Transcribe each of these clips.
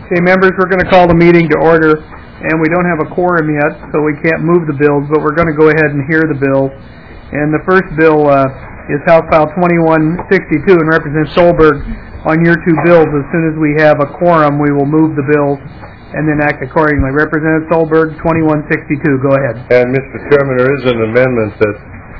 Okay, members, we're going to call the meeting to order, and we don't have a quorum yet, so we can't move the bills, but we're going to go ahead and hear the bills. And the first bill is House File 2162, and Representative Solberg, on your two bills, as soon as we have a quorum, we will move the bills and then act accordingly. Representative Solberg, 2162, go ahead. And Mr. Chairman, there is an amendment that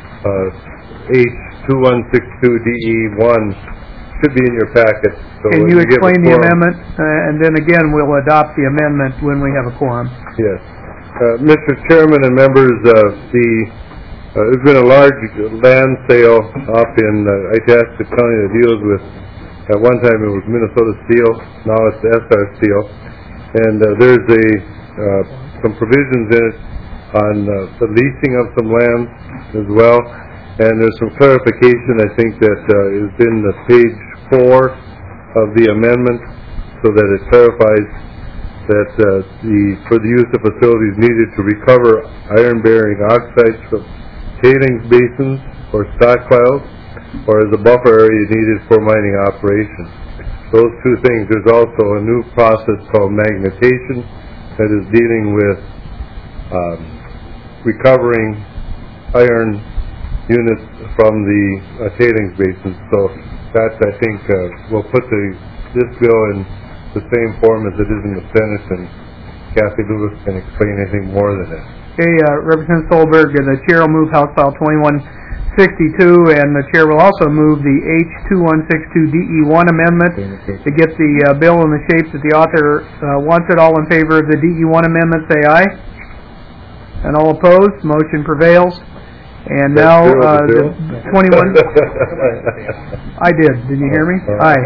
H2162DE1 should be in your packet. So can you explain the amendment? And then again, we'll adopt the amendment when we have a quorum. Yes. Mr. Chairman and members, there's been a large land sale up in Itasca County that deals with, at one time it was Minnesota Steel, now it's SR Steel. And there's some provisions in it on the leasing of some land as well. And there's some clarification, I think, that is in the page 4 of the amendment, so that it clarifies that for the use of facilities needed to recover iron-bearing oxides from tailings basins or stockpiles, or as a buffer area needed for mining operations. Those two things. There's also a new process called magnetization that is dealing with recovering iron units from the tailings basins. So that, I think, will put this bill in the same form as it is in the Senate, and Kathy Lewis can explain anything more than that. Okay, Representative Solberg, the Chair will move House File 2162, and the Chair will also move the H2162DE1 amendment to get the bill in the shape that the author wants it. All in favor of the DE1 amendment, say aye. And all opposed, motion prevails. And now, the 21... I did. Did you hear me? Aye.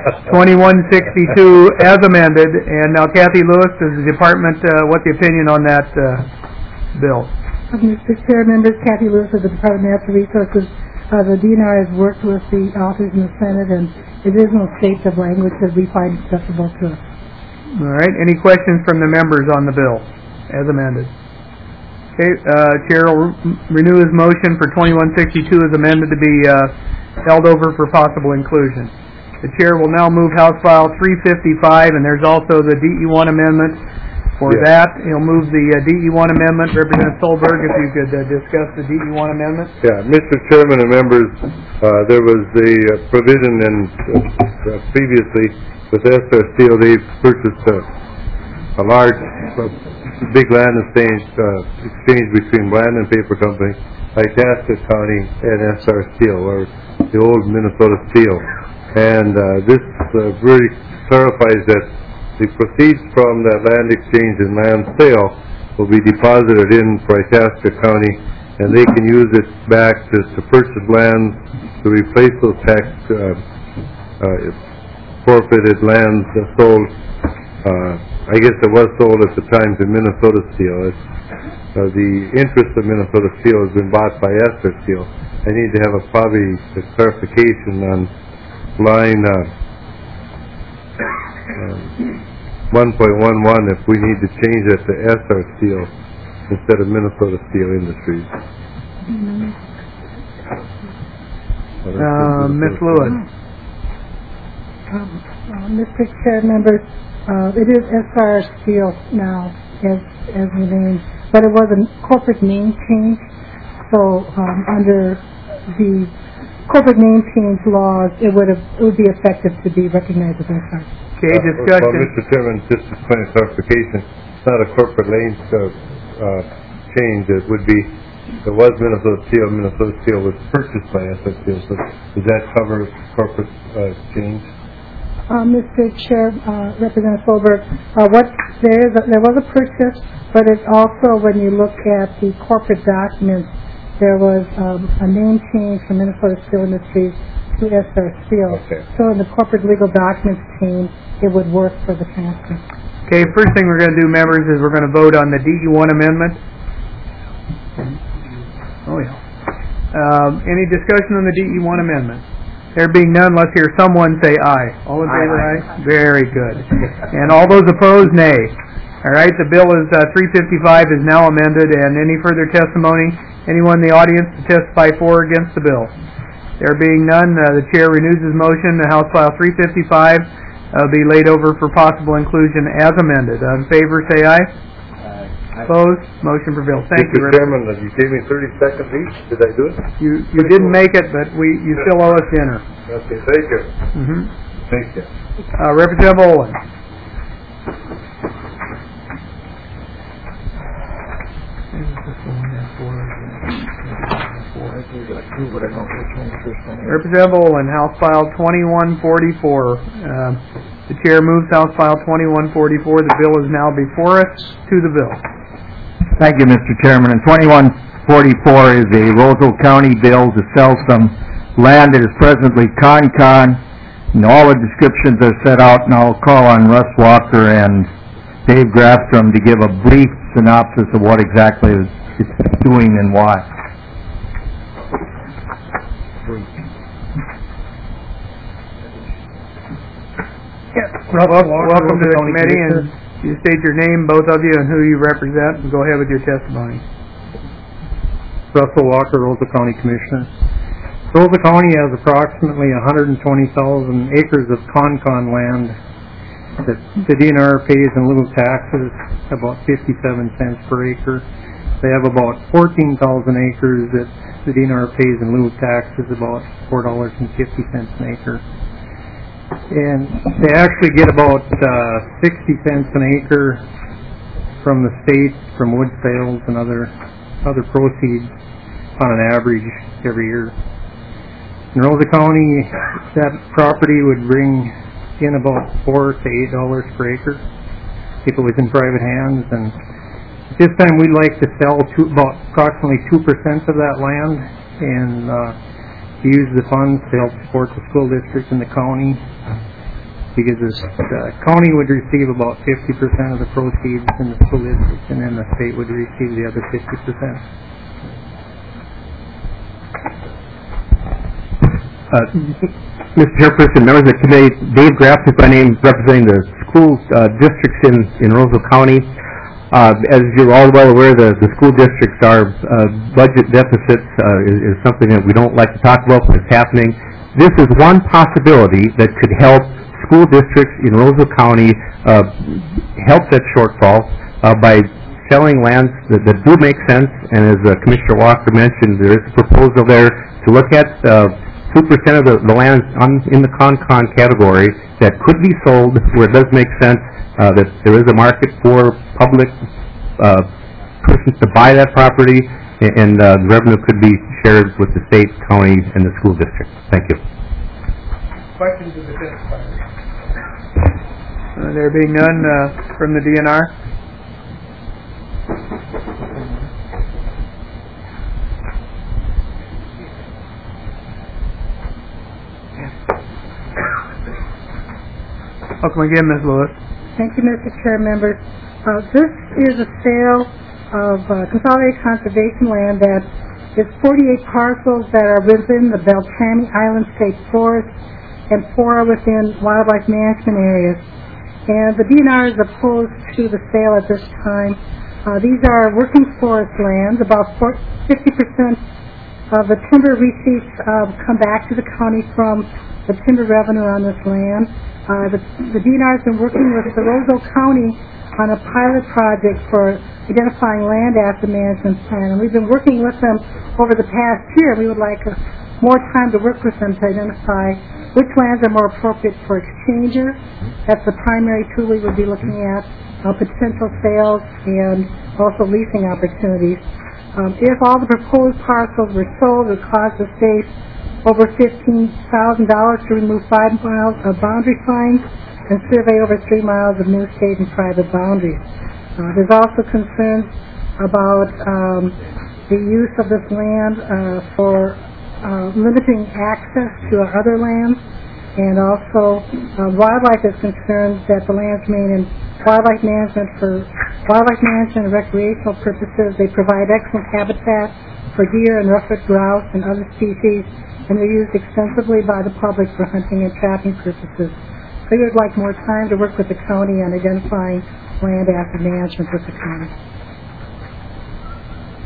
2162 as amended. And now, Kathy Lewis, does the department, what's the opinion on that bill? Mr. Chair, members, Kathy Lewis of the Department of Natural Resources. The DNR has worked with the authors in the Senate, and it is no states of language that we find acceptable to us. All right. Any questions from the members on the bill as amended? Okay, Chair will renew his motion for 2162 as amended to be held over for possible inclusion. The Chair will now move House File 355, and there's also the DE1 amendment. For that, he'll move the DE1 amendment. Representative Solberg, if you could discuss the DE1 amendment. Yeah, Mr. Chairman and members, there was a provision in previously with SR Steel. They purchased a large big land exchange between Land and Paper Company, Itasca County, and SR Steel, or the old Minnesota Steel. And this really clarifies that the proceeds from that land exchange and land sale will be deposited in for Itasca County, and they can use it back to purchase lands to replace those tax forfeited lands sold. I guess it was sold at the time to Minnesota Steel. The interest of Minnesota Steel has been bought by SR Steel. I need to have a clarification on line 1.11 if we need to change it to SR Steel instead of Minnesota Steel Industries. Ms. Lewis. Mr. Chair, members, it is SR Steel now as the name, but it was a corporate name change. So under the corporate name change laws, it would be effective to be recognized as SR. Okay, discussion. Well, Mr. Chairman, just a point of clarification, it's not a corporate name change. It would be, it was Minnesota Steel. Minnesota Steel was purchased by SR Steel. So does that cover corporate change? Mr. Chair, Representative Solberg, there was a purchase, but it's also, when you look at the corporate documents, there was a name change from Minnesota Steel Industries to SR Steel. Okay. So in the corporate legal documents team, it would work for the transfer. Okay, first thing we're going to do, members, is we're going to vote on the DE1 amendment. Oh, yeah. Any discussion on the DE1 amendment? There being none, let's hear someone say aye. All in favor, aye? Very good. And all those opposed, nay. All right, the bill is 355 is now amended, and any further testimony, anyone in the audience to testify for or against the bill? There being none, the Chair renews his motion to House File 355 be laid over for possible inclusion as amended. In favor, say aye. Opposed? Motion prevails. Thank you, Mr. Chairman, you gave me 30 seconds each. Did I do it? You didn't make it, but you still owe us dinner. Okay, thank you. Thank you. Representative Olin. Representative Olin, House File 2144. The Chair moves House File 2144. The bill is now before us. To the bill. Thank you, Mr. Chairman. And 2144 is a Roseville County bill to sell some land that is presently Con-Con. And all the descriptions are set out, and I'll call on Russ Walker and Dave Grafstrom to give a brief synopsis of what exactly it's doing and why. Welcome to the committee, and you state your name, both of you, and who you represent, and go ahead with your testimony. Russell Walker, Roseville County Commissioner. Roseville County has approximately 120,000 acres of Con-Con land that the DNR pays in lieu of taxes, about 57 cents per acre. They have about 14,000 acres that the DNR pays in lieu of taxes, about $4.50 an acre. And they actually get about 60 cents an acre from the state, from wood sales and other proceeds on an average every year. In Roseville County, that property would bring in about $4 to $8 per acre if it was in private hands. And at this time, we'd like to sell about approximately 2% of that land and use the funds to help support the school district in the county, because the county would receive about 50% of the proceeds in the school district, and then the state would receive the other 50%. Mr. Chairperson, members of the committee, Dave Grafton, my name, representing the school districts in Roseville County. As you're all well aware, the school districts, our budget deficits is something that we don't like to talk about, but it's happening. This is one possibility that could help school districts in Roseville County help that shortfall by selling lands that do make sense. And as Commissioner Walker mentioned, there is a proposal there to look at 2% of the land in the Con-Con category that could be sold where it does make sense, that there is a market for public persons to buy that property, and the revenue could be shared with the state, county, and the school district. Thank you. Questions of the testifiers? There being none from the DNR? Welcome again, Ms. Lewis. Thank you, Mr. Chair, members. This is a sale of consolidated conservation land that is 48 parcels that are within the Beltrami Island State Forest, and 4 are within wildlife management areas. And the DNR is opposed to the sale at this time. These are working forest lands. About 50% of the timber receipts come back to the county from the timber revenue on this land. The DNR has been working with the Roseville County on a pilot project for identifying land asset management plan, and we've been working with them over the past year. We would like more time to work with them to identify which lands are more appropriate for exchanger. That's the primary tool we would be looking at, potential sales and also leasing opportunities. If all the proposed parcels were sold, it would cost the state over $15,000 to remove 5 miles of boundary fines and survey over 3 miles of new state and private boundaries. There's also concerns about the use of this land for limiting access to our other lands, and also wildlife is concerned that the lands remain in wildlife management for wildlife management and recreational purposes. They provide excellent habitat for deer and ruffed grouse and other species, and they're used extensively by the public for hunting and trapping purposes. So we would like more time to work with the county on identifying land asset management with the county.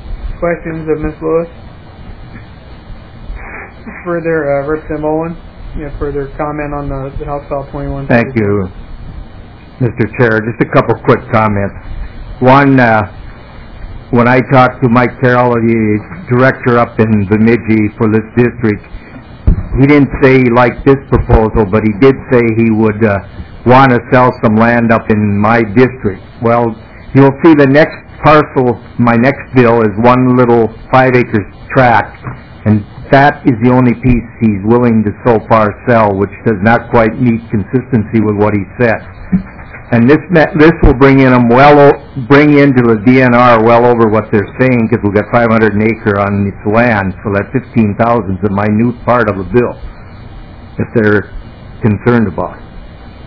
Questions of Ms. Lewis? Further, Representative Olin? you have further comment on the House Bill 21? Thank you, Mr. Chair. Just a couple quick comments. One, when I talked to Mike Carroll, the director up in Bemidji for this district, he didn't say he liked this proposal, but he did say he would want to sell some land up in my district. Well, you'll see the next parcel, my next bill, is one little 5-acre tract, and that is the only piece he's willing to so far sell, which does not quite meet consistency with what he said. And this will bring into the DNR well over what they're saying, because we've got 500 an acre on this land, so that 15,000 is a minute part of the bill, if they're concerned about it.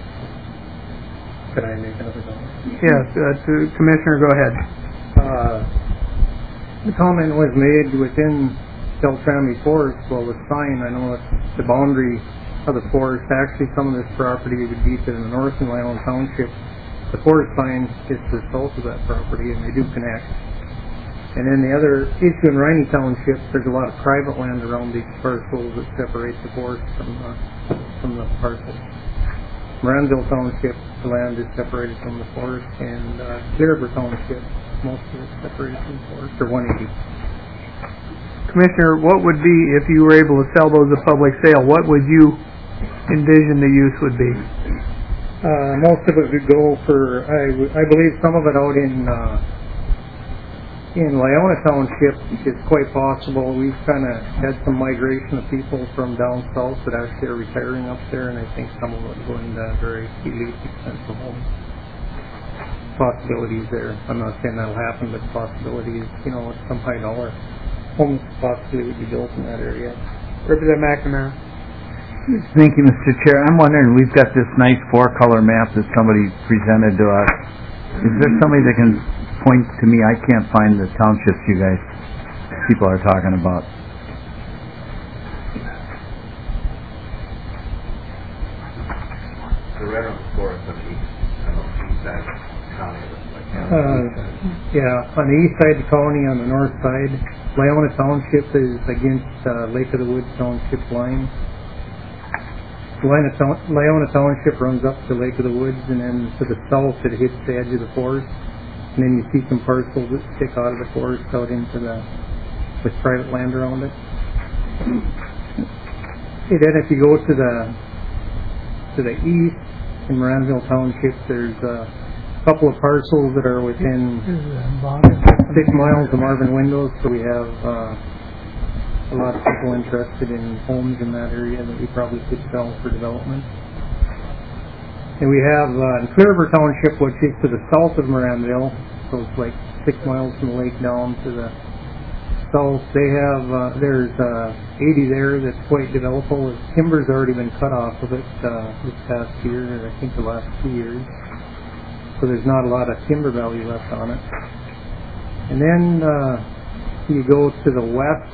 Could I make another comment? Yes, Commissioner, go ahead. The comment was made within Beltrami Forest. Well, the sign, I know it's the boundary of the forest. Actually, some of this property would be to the north in Lyons Township. The forest sign is to the south of that property, and they do connect. And then the other issue in Riney Township, there's a lot of private land around these parcels that separates the forest from the parcels. Moranville Township, the land is separated from the forest, and Clear River Township, most of it separated from the forest, or 180. Commissioner, what would be, if you were able to sell those at public sale, what would you envision the use would be? Most of it would go for, I believe some of it out in Lyona Township is quite possible. We've kind of had some migration of people from down south that actually are retiring up there, and I think some of it going to very elite expensive homes. Possibilities there. I'm not saying that'll happen, but possibilities, some high dollar homes possibly would be built in that area. Representative McNamara. Thank you, Mr. Chair. I'm wondering, we've got this nice 4-color map that somebody presented to us. Is there somebody that can point to me? I can't find the townships you guys, people are talking about. The red on the forest on the east side of the county. On the east side of the county, on the north side, Lyona Township is against Lake of the Woods Township line. Lyona Township runs up to Lake of the Woods, and then to the south it hits the edge of the forest. And then you see some parcels that stick out of the forest out into with private land around it. And then if you go to the east in Moranville Township, there's a couple of parcels that are within 6 miles of Marvin Windows, so we have a lot of people interested in homes in that area that we probably could sell for development. And we have in Clear River Township, which is to the south of Moranville, so it's like 6 miles from the lake down to the south. They have there's 80 there that's quite developable. Timber's already been cut off of it this past year, and I think the last 2 years. So there's not a lot of timber value left on it. And then you go to the west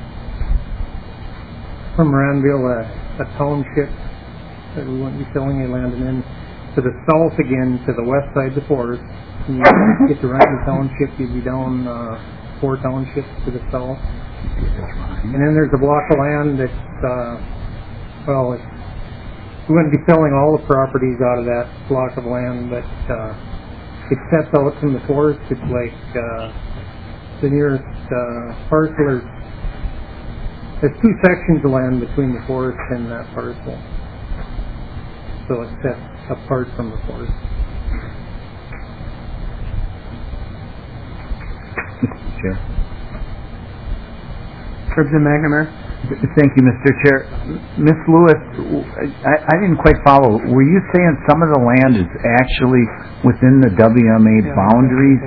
from Moranville, a township that we won't be selling any land, and then to the south again, to the west side of the forest. When you get to Riney Township, you'd be down 4 townships to the south. And then there's a block of land that's, we wouldn't be selling all the properties out of that block of land, but it sets out from the forest. It's like the nearest parcel. There's 2 sections of land between the forest and that parcel. So it's set apart from the forest. Mr. Chair. Representative McNamara. Thank you, Mr. Chair. Ms. Lewis, I didn't quite follow. Were you saying some of the land is actually within the WMA boundaries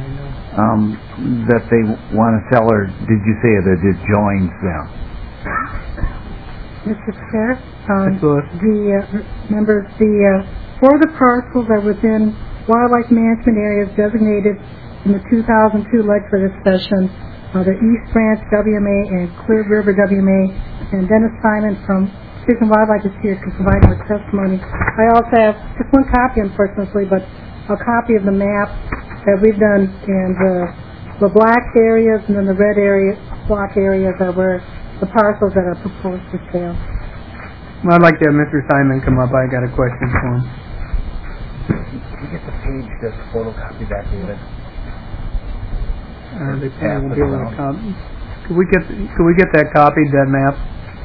that they want to sell, or did you say that it joins them? Mr. Chair, members, the 4 of the parcels are within wildlife management areas designated in the 2002 legislative session. The East Branch WMA and Clear River WMA, and Dennis Simon from Fish and Wildlife is here to provide more testimony. I also have just 1 copy, unfortunately, but a copy of the map that we've done, and the black areas and then the red area, block areas are where the parcels that are proposed for sale. I'd like to have Mr. Simon come up. I got a question for him. Can you get the page that's photocopy back, David? They probably won't be able to copy. Could we get that copied, that map?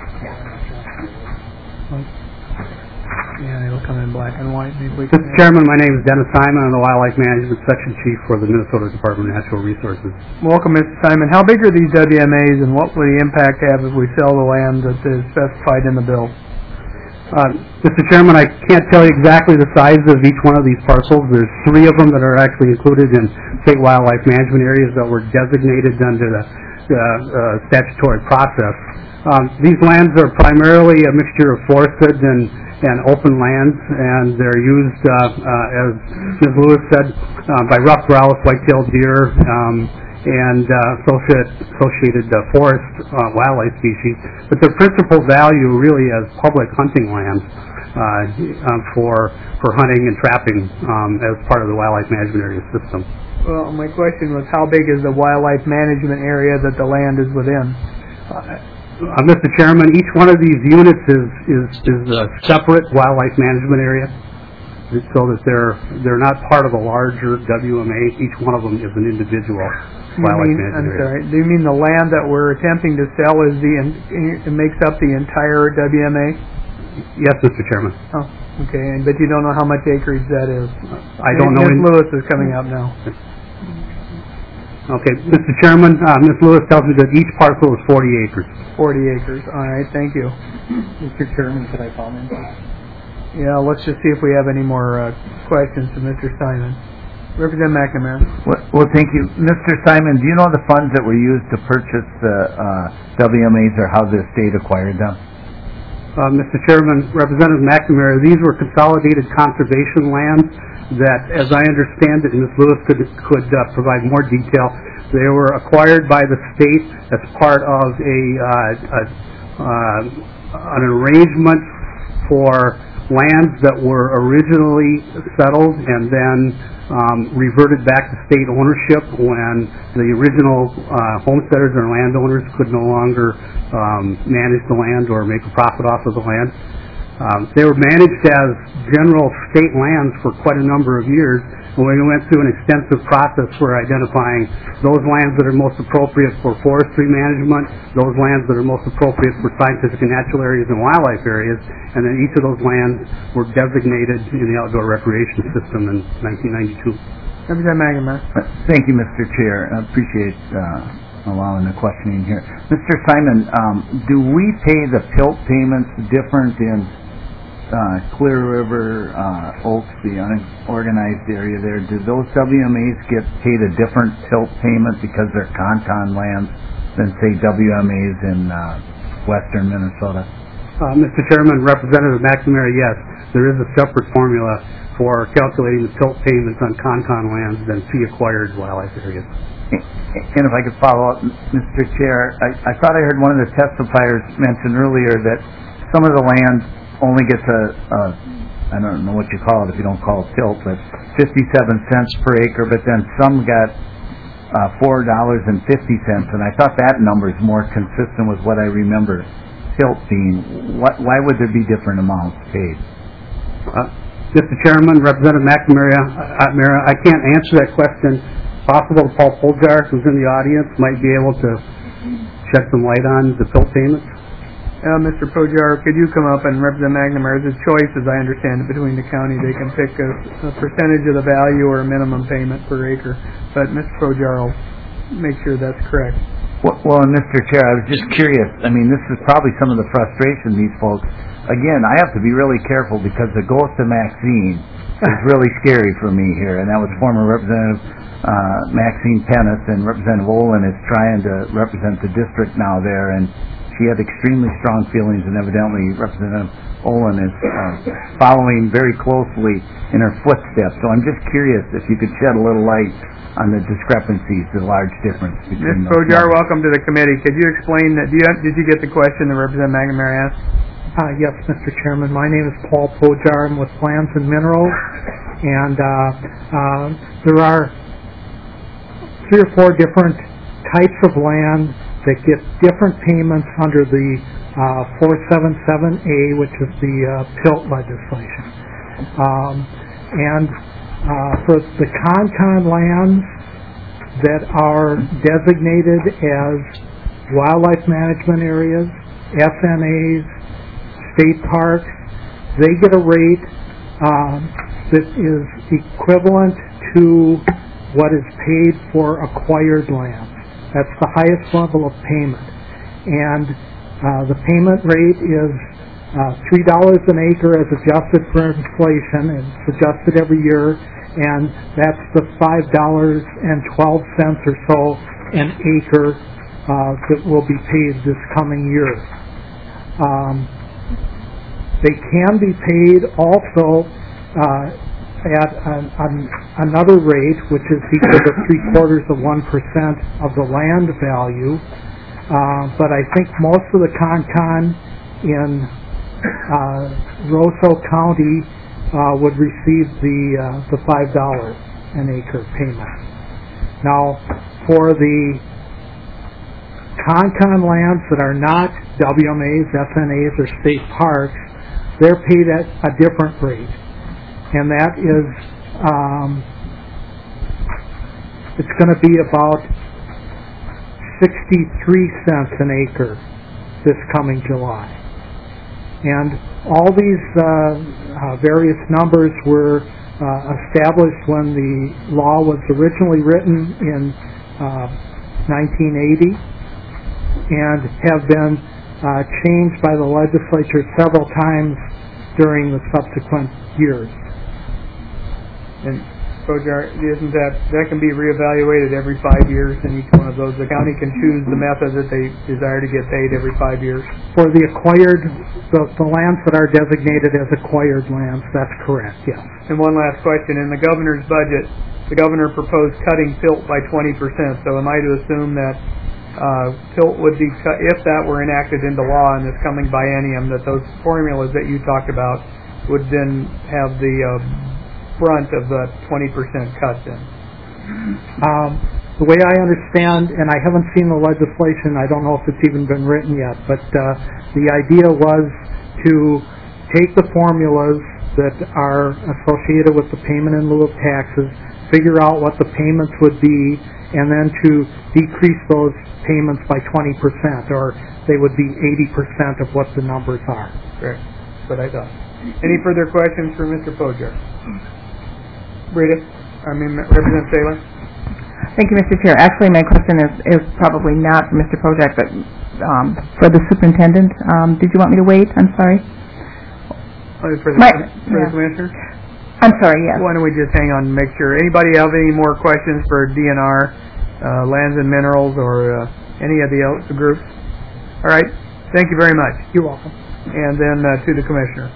Yeah, it'll come in black and white. Maybe we can. Mr. Chairman, my name is Dennis Simon. I'm the Wildlife Management Section Chief for the Minnesota Department of Natural Resources. Welcome, Mr. Simon. How big are these WMAs, and what will the impact have if we sell the land that is specified in the bill? Mr. Chairman, I can't tell you exactly the size of each one of these parcels. There's 3 of them that are actually included in state wildlife management areas that were designated under the statutory process. These lands are primarily a mixture of forested and open lands, and they're used, as Ms. Lewis said, by ruffed grouse, white-tailed deer, and associated forest wildlife species. But their principal value really is public hunting lands for hunting and trapping as part of the wildlife management area system. Well, my question was, how big is the wildlife management area that the land is within? Mr. Chairman, each one of these units is a separate wildlife management area, so that they're not part of a larger WMA. Each one of them is an individual wildlife management area. I'm sorry. Do you mean the land that we're attempting to sell it makes up the entire WMA? Yes, Mr. Chairman. Oh, okay. But you don't know how much acreage that is. I don't know. Ms. Lewis is coming up now. Okay, Mr. Chairman, Ms. Lewis tells me that each parcel is 40 acres. 40 acres. All right, thank you. Mr. Chairman, could I comment? Yeah, let's just see if we have any more questions to Mr. Simon. Representative McNamara. Well, thank you. Mr. Simon, do you know the funds that were used to purchase the WMAs, or how the state acquired them? Mr. Chairman, Representative McNamara, these were consolidated conservation lands that, as I understand it, and Ms. Lewis could provide more detail, they were acquired by the state as part of an arrangement for lands that were originally settled and then reverted back to state ownership when the original homesteaders or landowners could no longer manage the land or make a profit off of the land. They were managed as general state lands for quite a number of years, and we went through an extensive process for identifying those lands that are most appropriate for forestry management, those lands that are most appropriate for scientific and natural areas and wildlife areas, and then each of those lands were designated in the outdoor recreation system in 1992. Representative McNamara. Thank you, Mr. Chair. I appreciate allowing the questioning here. Mr. Simon, do we pay the PILT payments different in Clear River, Oaks, the unorganized area there? Do those WMAs get paid a different PILT payment because they're Concon lands than, say, WMAs in western Minnesota? Mr. Chairman, Representative McNamara, yes, there is a separate formula for calculating the PILT payments on Concon lands than fee-acquired wildlife areas. And if I could follow up, Mr. Chair, I thought I heard one of the testifiers mention earlier that some of the land only gets I don't know what you call it if you don't call it PILT, but 57 cents per acre, but then some got $4.50, and I thought that number is more consistent with what I remember PILT being. Why would there be different amounts paid? Mr. Chairman, Representative McNamara, I can't answer that question. Possible Paul Poljar, who's in the audience, might be able to shed some light on the PILT payments. Mr. Pojar, could you come up and represent McNamara? It's a choice, as I understand it, between the county. They can pick a percentage of the value or a minimum payment per acre. But Mr. Pojar will make sure that's correct. Well, and Mr. Chair, I was just curious. I mean, this is probably some of the frustration these folks. Again, I have to be really careful because the ghost of Maxine is really scary for me here, and that was former Representative Maxine Pennis, and Representative Olin is trying to represent the district now there, and she had extremely strong feelings, and evidently Representative Olin is following very closely in her footsteps. So I'm just curious if you could shed a little light on the discrepancies, the large difference between Ms. Pojar, welcome to the committee. Could you explain that? Did you get the question that Representative McNamara asked? Yes, Mr. Chairman. My name is Paul Pojar. I'm with Lands and Minerals, and there are 3 or 4 different types of land that get different payments under the 477A, which is the PILT legislation. For the CONCON lands that are designated as wildlife management areas, SNAs, state parks, they get a rate that is equivalent to what is paid for acquired land. That's the highest level of payment. And the payment rate is $3 an acre as adjusted for inflation. It's adjusted every year, and that's the $5.12 or so an acre that will be paid this coming year. They can be paid also at another rate, which is equal to 0.75% of the land value. But I think most of the CONCON in Roseau County would receive the $5 an acre payment. Now, for the CONCON lands that are not WMAs, SNAs, or state parks, they're paid at a different rate, and that is it's going to be about 63 cents an acre this coming July. And all these various numbers were established when the law was originally written in 1980 and have been changed by the legislature several times during the subsequent years. And Bojar, isn't that can be reevaluated every 5 years in each one of those? The county can choose the method that they desire to get paid every 5 years? For the acquired, the lands that are designated as acquired lands, that's correct, yes. And one last question. In the governor's budget, the governor proposed cutting PILT by 20%. So am I to assume that PILT would be cut, if that were enacted into law in this coming biennium, that those formulas that you talked about would then have the brunt of the 20% cut then? The way I understand, and I haven't seen the legislation, I don't know if it's even been written yet, but the idea was to take the formulas that are associated with the payment in lieu of taxes, figure out what the payments would be, and then to decrease those payments by 20%, or they would be 80% of what the numbers are. Correct. That's what I thought. Any further questions for Mr. Pojar? Representative Taylor? Thank you, Mr. Chair. Actually, my question is probably not for Mr. Pojar, but for the superintendent. Did you want me to wait? I'm sorry. For the commissioner? I'm sorry, yes. Why don't we just hang on and make sure. Anybody have any more questions for DNR, Lands and Minerals, or any of the other groups? All right. Thank you very much. You're welcome. And then to the commissioner.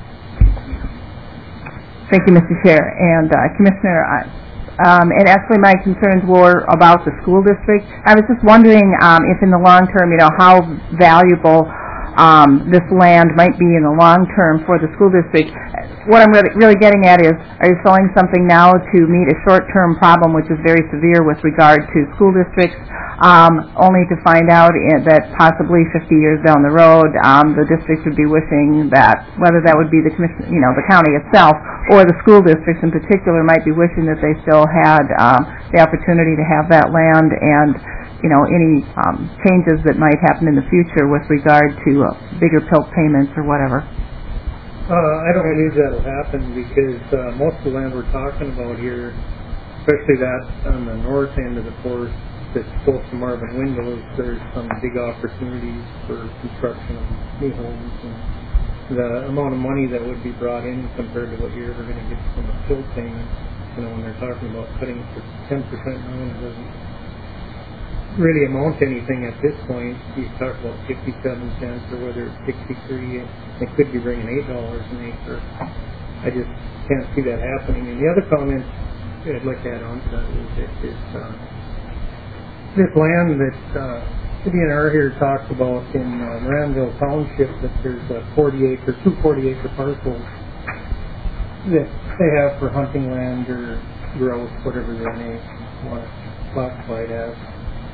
Thank you, Mr. Chair. And Commissioner, and actually my concerns were about the school district. I was just wondering if in the long term, how valuable this land might be in the long term for the school district. What I'm really getting at is, are you selling something now to meet a short-term problem, which is very severe with regard to school districts, only to find out that possibly 50 years down the road, the district would be wishing that, whether that would be the commission, the county itself, or the school districts in particular, might be wishing that they still had the opportunity to have that land, and any changes that might happen in the future with regard to bigger PILT payments or whatever. I don't believe that will happen because most of the land we're talking about here, especially that on the north end of the forest that's close to Marvin Windows, there's some big opportunities for construction of new homes, and the amount of money that would be brought in compared to what you're ever going to get from a PILT payment, when they're talking about cutting for 10% now, it doesn't really amount to anything at this point. You talk about 57 cents or whether it's 63, it could be bringing $8 an acre. I just can't see that happening. And the other comment I'd like to add on to that is that this land that DNR here talks about in Moranville Township, that there's two 40-acre parcels that they have for hunting land or growth, whatever they may want to classify it as.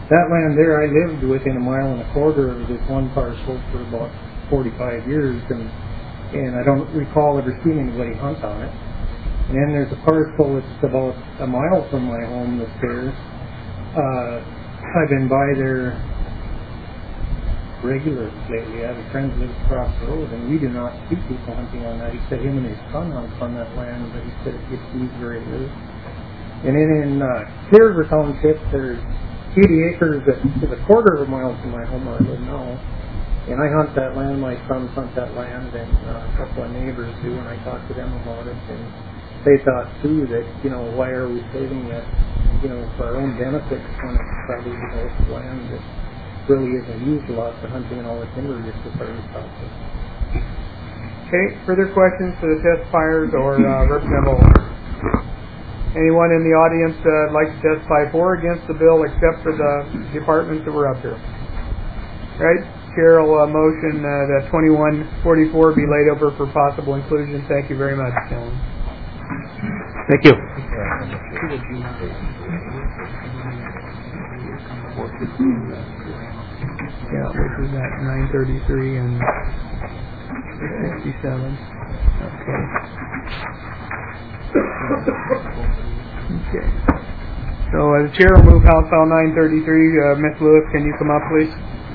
That land there, I lived within 1.25 miles of this one parcel for about 45 years, and I don't recall ever seeing anybody hunt on it. And then there's a parcel that's about 1 mile from my home that's there. I've been by there regularly lately. I have a friend who lives across the road, and we do not see people hunting on that. He said him and his son hunt on that land, but he said it gets used where it is. And then in Clear River Township, there's 80 acres that is 1/4 mile from my home where I live now. And I hunt that land, my sons hunt that land, and a couple of neighbors do, and I talked to them about it, and they thought too that, why are we saving that, for our own benefit when it's probably developed land that really isn't used a lot for hunting and all the timber just as far as possible. Okay, further questions for the testifiers or Representative Olin? Anyone in the audience would like to testify for or against the bill except for the departments that were up here? Right? Chair will motion that 2144 be laid over for possible inclusion. Thank you very much, gentlemen. Thank you. Yeah, which is at 933 and 67. Okay. Okay. So the chair will move House File 933. Ms. Lewis, can you come up, please?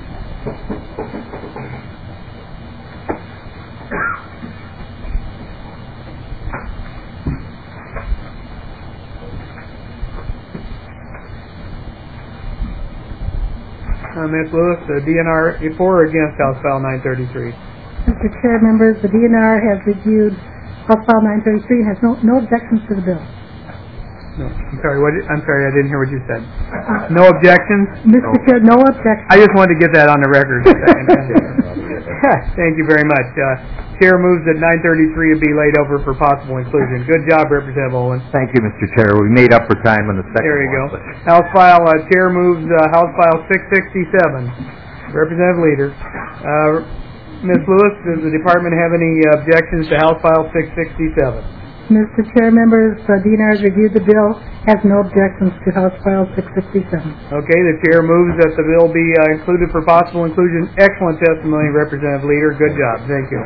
Ms. Lewis, the DNR for or against House File 933? Mr. Chair, members, the DNR has reviewed House File 933 and has no objections to the bill. No, I'm sorry, I didn't hear what you said. No objections? Mr. Chair, no objections. I just wanted to get that on the record. Thank you very much. Chair moves that 933 be laid over for possible inclusion. Good job, Representative Olin. Thank you, Mr. Chair. We made up for time on the second There you one, go. House File, Chair moves House File 667. Representative Leader. Ms. Lewis, does the department have any objections to House File 667? Mr. Chair, members, the DNR has reviewed the bill, has no objections to House File 667. Okay, the chair moves that the bill be included for possible inclusion. Excellent testimony, Representative Leader. Good job. Thank you.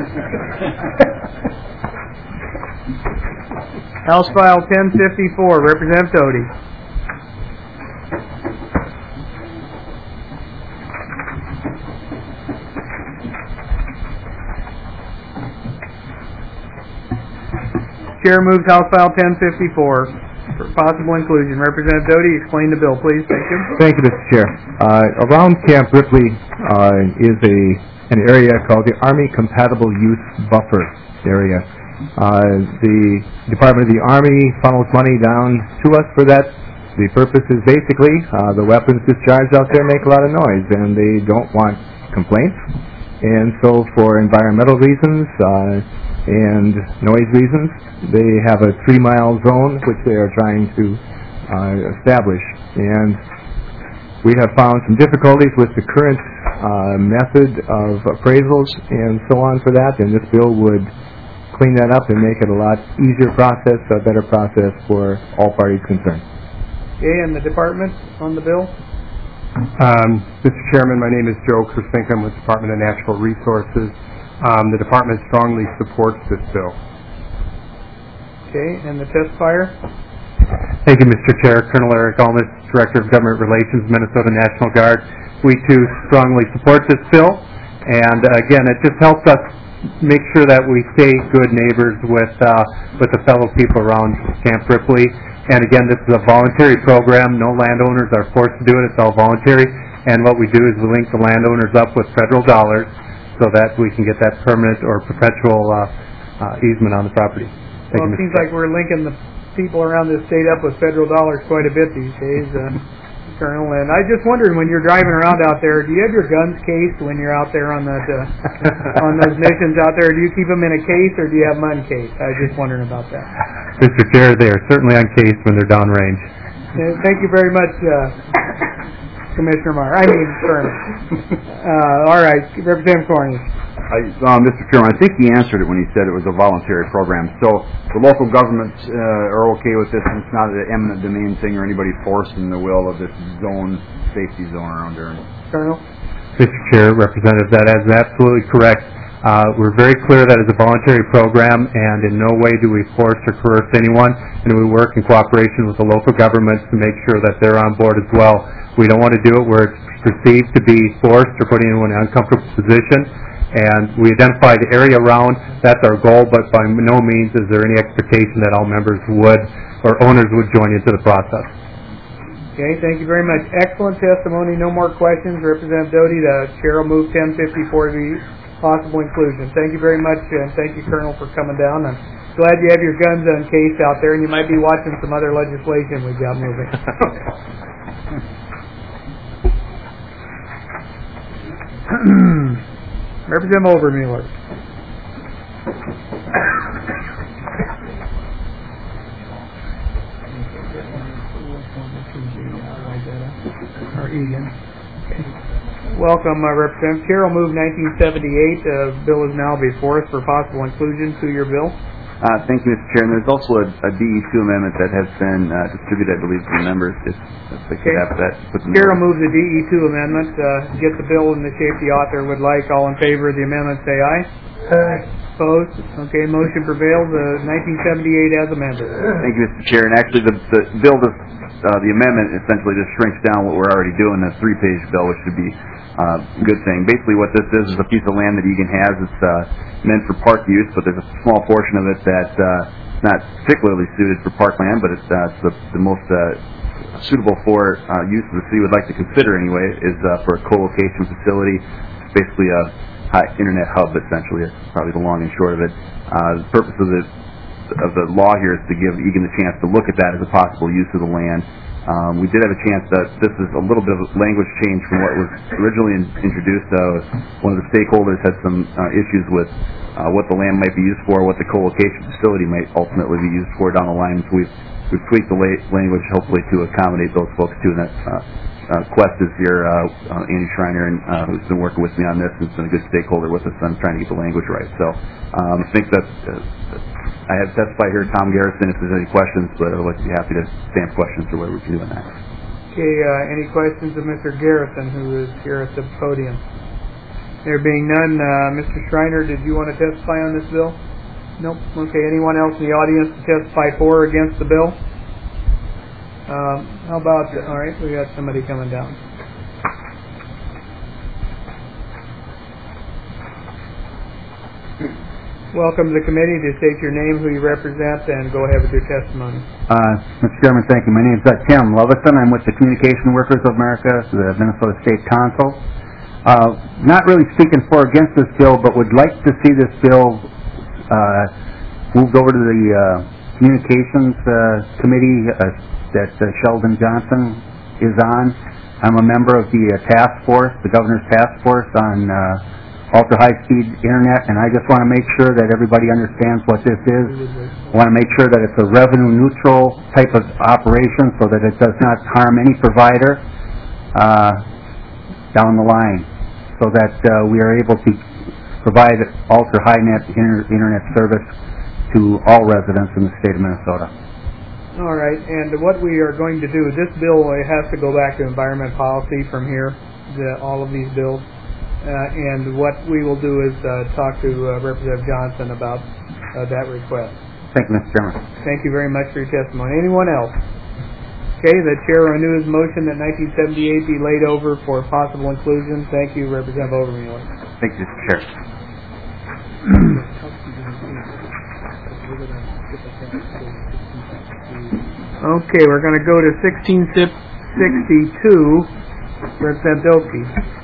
House File 1054, Representative Doty. Chair moves House File 1054 for possible inclusion. Representative Doty, explain the bill, please. Thank you. Thank you, Mr. Chair. Around Camp Ripley is an area called the Army Compatible Use Buffer area. The Department of the Army funnels money down to us for that. The purpose is basically the weapons discharged out there make a lot of noise, and they don't want complaints. And so for environmental reasons and noise reasons, they have a 3-mile zone which they are trying to establish. And we have found some difficulties with the current method of appraisals and so on for that, and this bill would clean that up and make it a lot easier process, a better process for all parties concerned. Okay, and the department on the bill? Mr. Chairman, my name is Joe Krusink. I'm with the Department of Natural Resources. The department strongly supports this bill. Okay, and the testifier? Thank you, Mr. Chair. Colonel Eric Almas, Director of Government Relations, Minnesota National Guard. We too strongly support this bill, and again, it just helps us make sure that we stay good neighbors with the fellow people around Camp Ripley. And again, this is a voluntary program. No landowners are forced to do it. It's all voluntary. And what we do is we link the landowners up with federal dollars so that we can get that permanent or perpetual easement on the property. Well, it seems like we're linking the people around this state up with federal dollars quite a bit these days, Colonel. And I just wondered, when you're driving around out there, do you have your guns cased when you're out there on that on those missions out there? Do you keep them in a case or do you have them uncased? I was just wondering about that. Mr. Chair, they are certainly uncased when they're downrange. Thank you very much, Commissioner Meyer. Sherman. All right, Representative Corney. Mr. Chairman, I think he answered it when he said it was a voluntary program. So the local governments are okay with this, and it's not an eminent domain thing or anybody forcing the will of this safety zone around there. Colonel? Mr. Chair, Representative, that is absolutely correct. We're very clear that it's a voluntary program, and in no way do we force or coerce anyone, and we work in cooperation with the local governments to make sure that they're on board as well. We don't want to do it where it's perceived to be forced or putting anyone in an uncomfortable position, and we identify the area around. That's our goal, but by no means is there any expectation that all members would or owners would join into the process. Okay, thank you very much. Excellent testimony. No more questions. Representative Doty, the chair will move 1054 to be possible inclusion. Thank you very much, and thank you, Colonel, for coming down. I'm glad you have your guns uncased out there, and you might be watching some other legislation we've got moving. Representative Overmuller. Or Egan. Okay. Welcome, Representative. Chair will move 1978. Bill is now before us for possible inclusion to your bill. Thank you, Mr. Chair. And there's also a DE2 amendment that has been distributed, I believe, to the members. If they could have that. Chair will move the DE2 amendment. Get the bill in the shape the author would like. All in favor of the amendment, say aye. Aye. Opposed? Okay, motion prevails. 1978 as amended. Thank you, Mr. Chair. And actually, the bill, the amendment essentially just shrinks down what we're already doing. A 3-page bill, which should be a good thing. Basically, what this is a piece of land that Egan has. It's meant for park use, but there's a small portion of it that's not particularly suited for parkland, but it's the most suitable for use the city would like to consider anyway, is for a co-location facility. It's basically a high internet hub, essentially. It's probably the long and short of it. The purpose of the law here is to give Egan the chance to look at that as a possible use of the land. We did have a chance that this is a little bit of a language change from what was originally introduced. One of the stakeholders had some issues with what the land might be used for, what the co-location facility might ultimately be used for down the line. So we've tweaked the language hopefully to accommodate those folks too. And that Quest is here, Andy Schreiner, and who's been working with me on this, and has been a good stakeholder with us on trying to get the language right. So I think that I have testified here, Tom Garrison, if there's any questions, but I'd like to be happy to stand questions or whatever we can do on that. Okay, any questions of Mr. Garrison, who is here at the podium? There being none, Mr. Schreiner, did you want to testify on this bill? Nope. Okay, anyone else in the audience to testify for or against the bill? How about, all right, we got somebody coming down. Welcome to the committee. To state your name, who you represent, and go ahead with your testimony. Mr. Chairman, thank you. My name is Tim Lovison. I'm with the Communication Workers of America, the Minnesota State Council. Not really speaking for or against this bill, but would like to see this bill moved over to the Communications Committee that Sheldon Johnson is on. I'm a member of the task force, the Governor's Task Force on ultra-high-speed internet, and I just want to make sure that everybody understands what this is. I want to make sure that it's a revenue-neutral type of operation so that it does not harm any provider down the line, so that we are able to provide ultra-high-net internet service to all residents in the state of Minnesota. All right, and what we are going to do, this bill has to go back to environment policy from here, all of these bills. And what we will do is talk to Representative Johnson about that request. Thank you, Mr. Chairman. Thank you very much for your testimony. Anyone else? Okay, the chair will renew his motion that 1978 be laid over for possible inclusion. Thank you, Representative Overmuller. Thank you, Mr. Chair. Okay, we're going to go to 1662, Representative Bilski.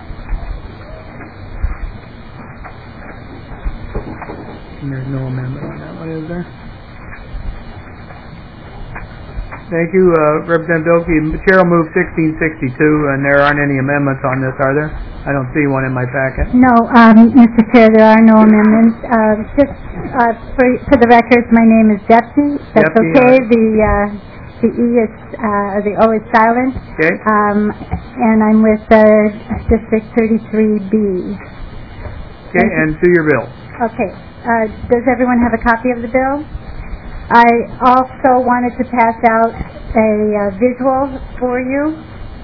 There's no amendment on that one, is there? Thank you, Representative Bilski. The chair will move 1662, and there aren't any amendments on this, are there? I don't see one in my packet. No, Mr. Chair, there are no amendments. Just for the record, my name is Depsy. That's okay. The the E is, the O is silent. Okay. And I'm with District 33B. Okay, and to your bill. Okay. Does everyone have a copy of the bill? I also wanted to pass out a visual for you,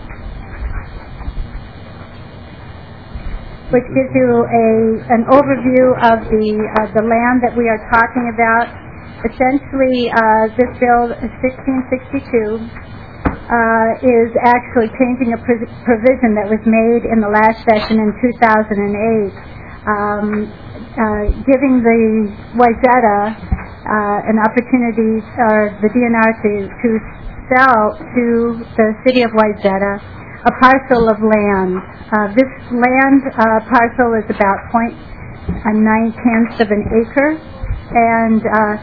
which gives you an overview of the land that we are talking about. Essentially, this bill 1662 is actually changing a provision that was made in the last session in 2008, giving the Wayzata an opportunity, or the DNR, to sell to the city of Wayzata a parcel of land. This land parcel is about 0.9 of an acre and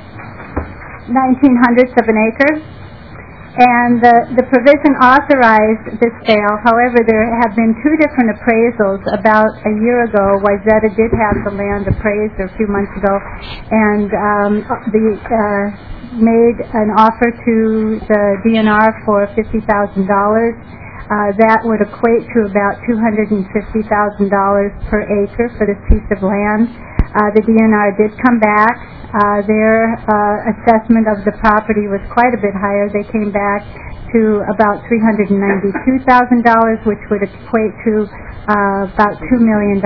1900ths of an acre. And the provision authorized this sale. However, there have been two different appraisals. About a year ago, Wayzata did have the land appraised, or a few months ago, and made an offer to the DNR for $50,000. That would equate to about $250,000 per acre for this piece of land. The DNR did come back. Their assessment of the property was quite a bit higher. They came back to about $392,000, which would equate to about $2 million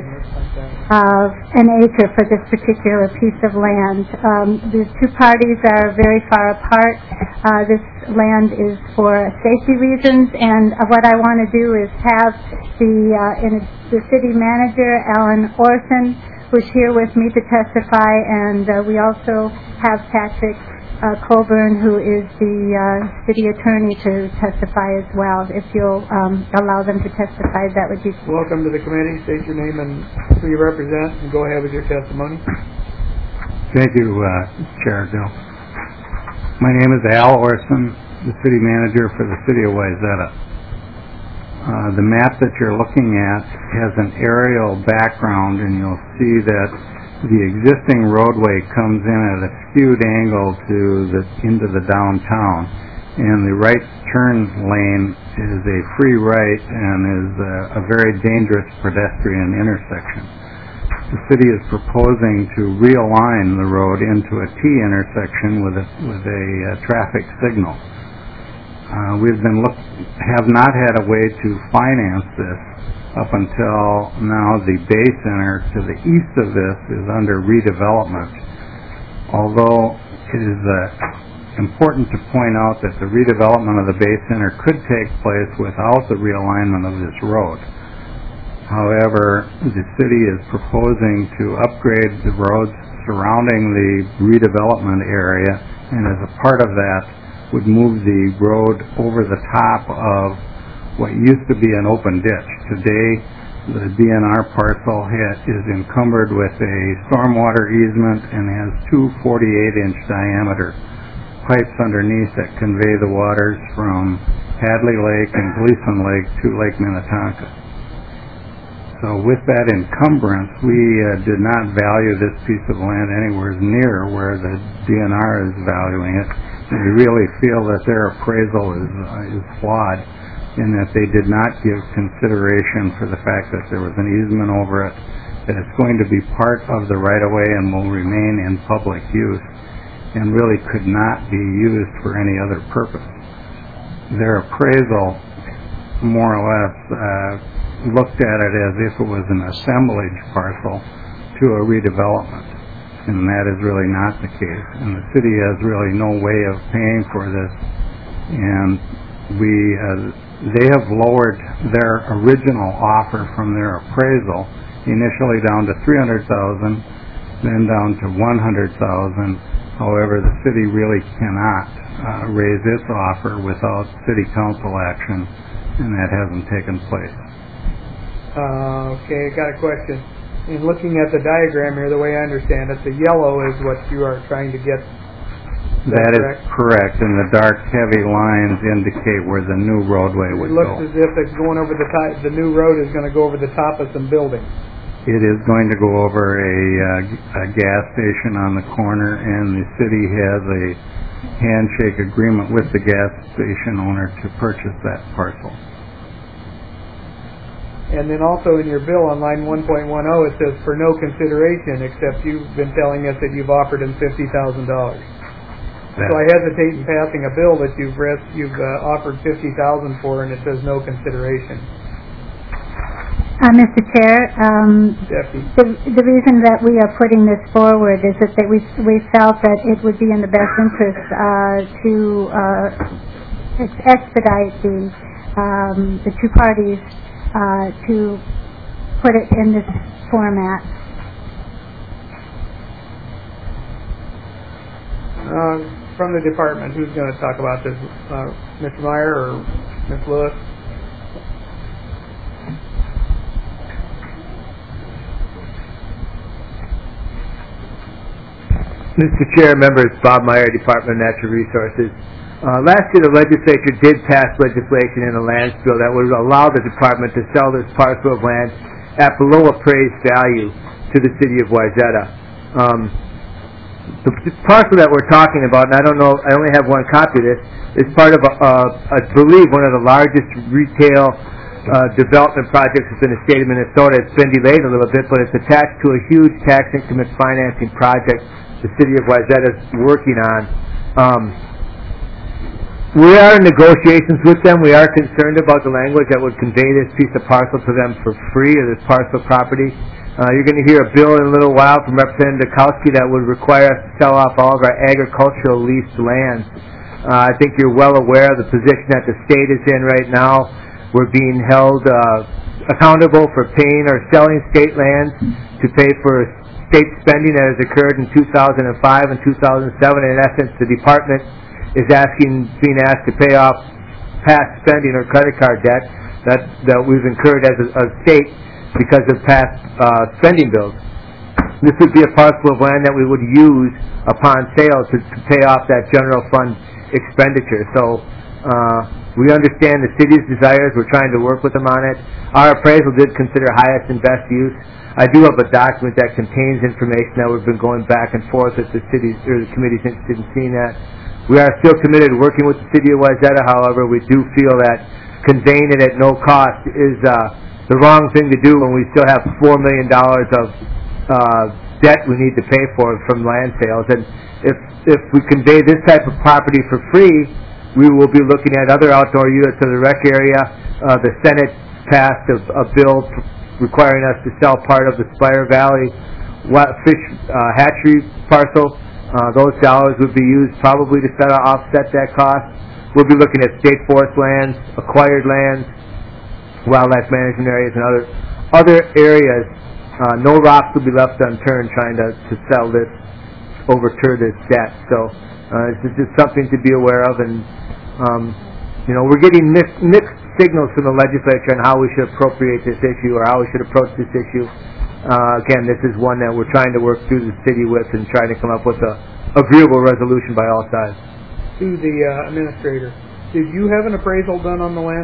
an acre for this particular piece of land. The two parties are very far apart. This land is for safety reasons, and what I want to do is have the city manager, Alan Orson, who's here with me to testify, and we also have Patrick Colburn, who is the city attorney, to testify as well. If you'll allow them to testify, that would be... Welcome to the committee. State your name and who you represent, and go ahead with your testimony. Thank you, Chair Bill. My name is Al Orson, the city manager for the city of Wayzata. The map that you're looking at has an aerial background, and you'll see that the existing roadway comes in at a skewed angle into the downtown, and the right turn lane is a free right and is a very dangerous pedestrian intersection. The city is proposing to realign the road into a T intersection with a traffic signal. Have not had a way to finance this up until now. The Bay Center to the east of this is under redevelopment. Although it is important to point out that the redevelopment of the Bay Center could take place without the realignment of this road. However, the city is proposing to upgrade the roads surrounding the redevelopment area, and as a part of that, would move the road over the top of what used to be an open ditch. Today, the DNR parcel is encumbered with a stormwater easement and has two 48-inch diameter pipes underneath that convey the waters from Hadley Lake and Gleason Lake to Lake Minnetonka. So with that encumbrance, we did not value this piece of land anywhere near where the DNR is valuing it. We really feel that their appraisal is flawed in that they did not give consideration for the fact that there was an easement over it, that it's going to be part of the right-of-way and will remain in public use, and really could not be used for any other purpose. Their appraisal, more or less, looked at it as if it was an assemblage parcel to a redevelopment. And that is really not the case. And the city has really no way of paying for this. And they have lowered their original offer from their appraisal, initially down to $300,000, then down to $100,000. However, the city really cannot raise its offer without city council action, and that hasn't taken place. Okay, got a question. In looking at the diagram here, the way I understand it, the yellow is what you are trying to get. That is correct, and the dark heavy lines indicate where the new roadway would go. It looks as if it's going over the top. The new road is going to go over the top of some buildings. It is going to go over a gas station on the corner, and the city has a handshake agreement with the gas station owner to purchase that parcel. And then also in your bill on line 1.10, it says for no consideration, except you've been telling us that you've offered him $50,000. So I hesitate in passing a bill that you've offered $50,000 for, and it says no consideration. Mr. Chair, the reason that we are putting this forward is that we felt that it would be in the best interest to expedite the two parties to put it in this format. From the department, who's going to talk about this? Mr. Meyer or Ms. Lewis? Mr. Chair, members, Bob Meyer, Department of Natural Resources. Last year, the legislature did pass legislation in the lands bill that would allow the department to sell this parcel of land at below appraised value to the city of Wayzata. The parcel that we're talking about, and I don't know, I only have one copy of this, is part of, I believe, one of the largest retail development projects within the state of Minnesota. It's been delayed a little bit, but it's attached to a huge tax increment financing project the city of Wayzata is working on. We are in negotiations with them. We are concerned about the language that would convey this piece of parcel to them for free, or this parcel of property. You're going to hear a bill in a little while from Representative Dukowski that would require us to sell off all of our agricultural leased lands. I think you're well aware of the position that the state is in right now. We're being held accountable for paying or selling state lands to pay for state spending that has occurred in 2005 and 2007. In essence, the department is being asked to pay off past spending or credit card debt that we've incurred as a state because of past spending bills. This would be a parcel of land that we would use upon sale to pay off that general fund expenditure. So we understand the city's desires. We're trying to work with them on it. Our appraisal did consider highest and best use. I do have a document that contains information that we've been going back and forth if the city or the committee's interested in seeing that. We are still committed to working with the city of Wayzata. However, we do feel that conveying it at no cost is the wrong thing to do when we still have $4 million of debt we need to pay for from land sales. And if we convey this type of property for free, we will be looking at other outdoor units in the rec area. The Senate passed a bill requiring us to sell part of the Spire Valley fish hatchery parcel. Those dollars would be used probably to offset that cost. We'll be looking at state forest lands, acquired lands, wildlife management areas, and other areas. No rocks will be left unturned trying to sell this, overturn this debt. So this is just something to be aware of, and we're getting mixed signals from the legislature on how we should appropriate this issue or how we should approach this issue. Again, this is one that we're trying to work through the city with and trying to come up with a agreeable resolution by all sides. To the administrator, did you have an appraisal done on the land?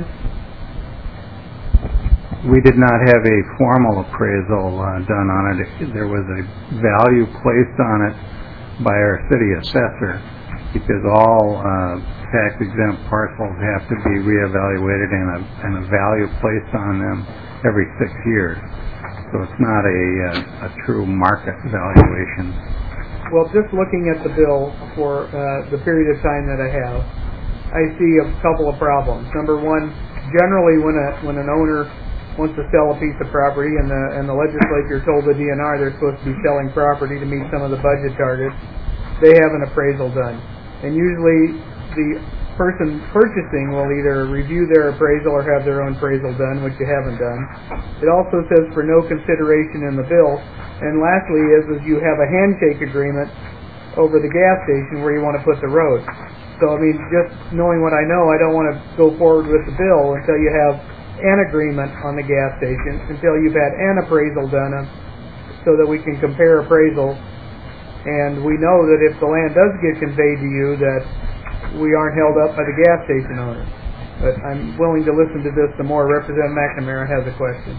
We did not have a formal appraisal done on it. There was a value placed on it by our city assessor because all tax-exempt parcels have to be reevaluated and a value placed on them every 6 years. So it's not a true market valuation. Well, just looking at the bill for the period of time that I have, I see a couple of problems. Number one, generally when an owner wants to sell a piece of property and the legislature told the DNR they're supposed to be selling property to meet some of the budget targets, they have an appraisal done. And usually the person purchasing will either review their appraisal or have their own appraisal done, which you haven't done. It also says for no consideration in the bill. And lastly is you have a handshake agreement over the gas station where you want to put the road. So, I mean, just knowing what I know, I don't want to go forward with the bill until you have an agreement on the gas station, until you've had an appraisal done so that we can compare appraisals. And we know that if the land does get conveyed to you, that we aren't held up by the gas station owner. But I'm willing to listen to this some more. Representative McNamara has a question.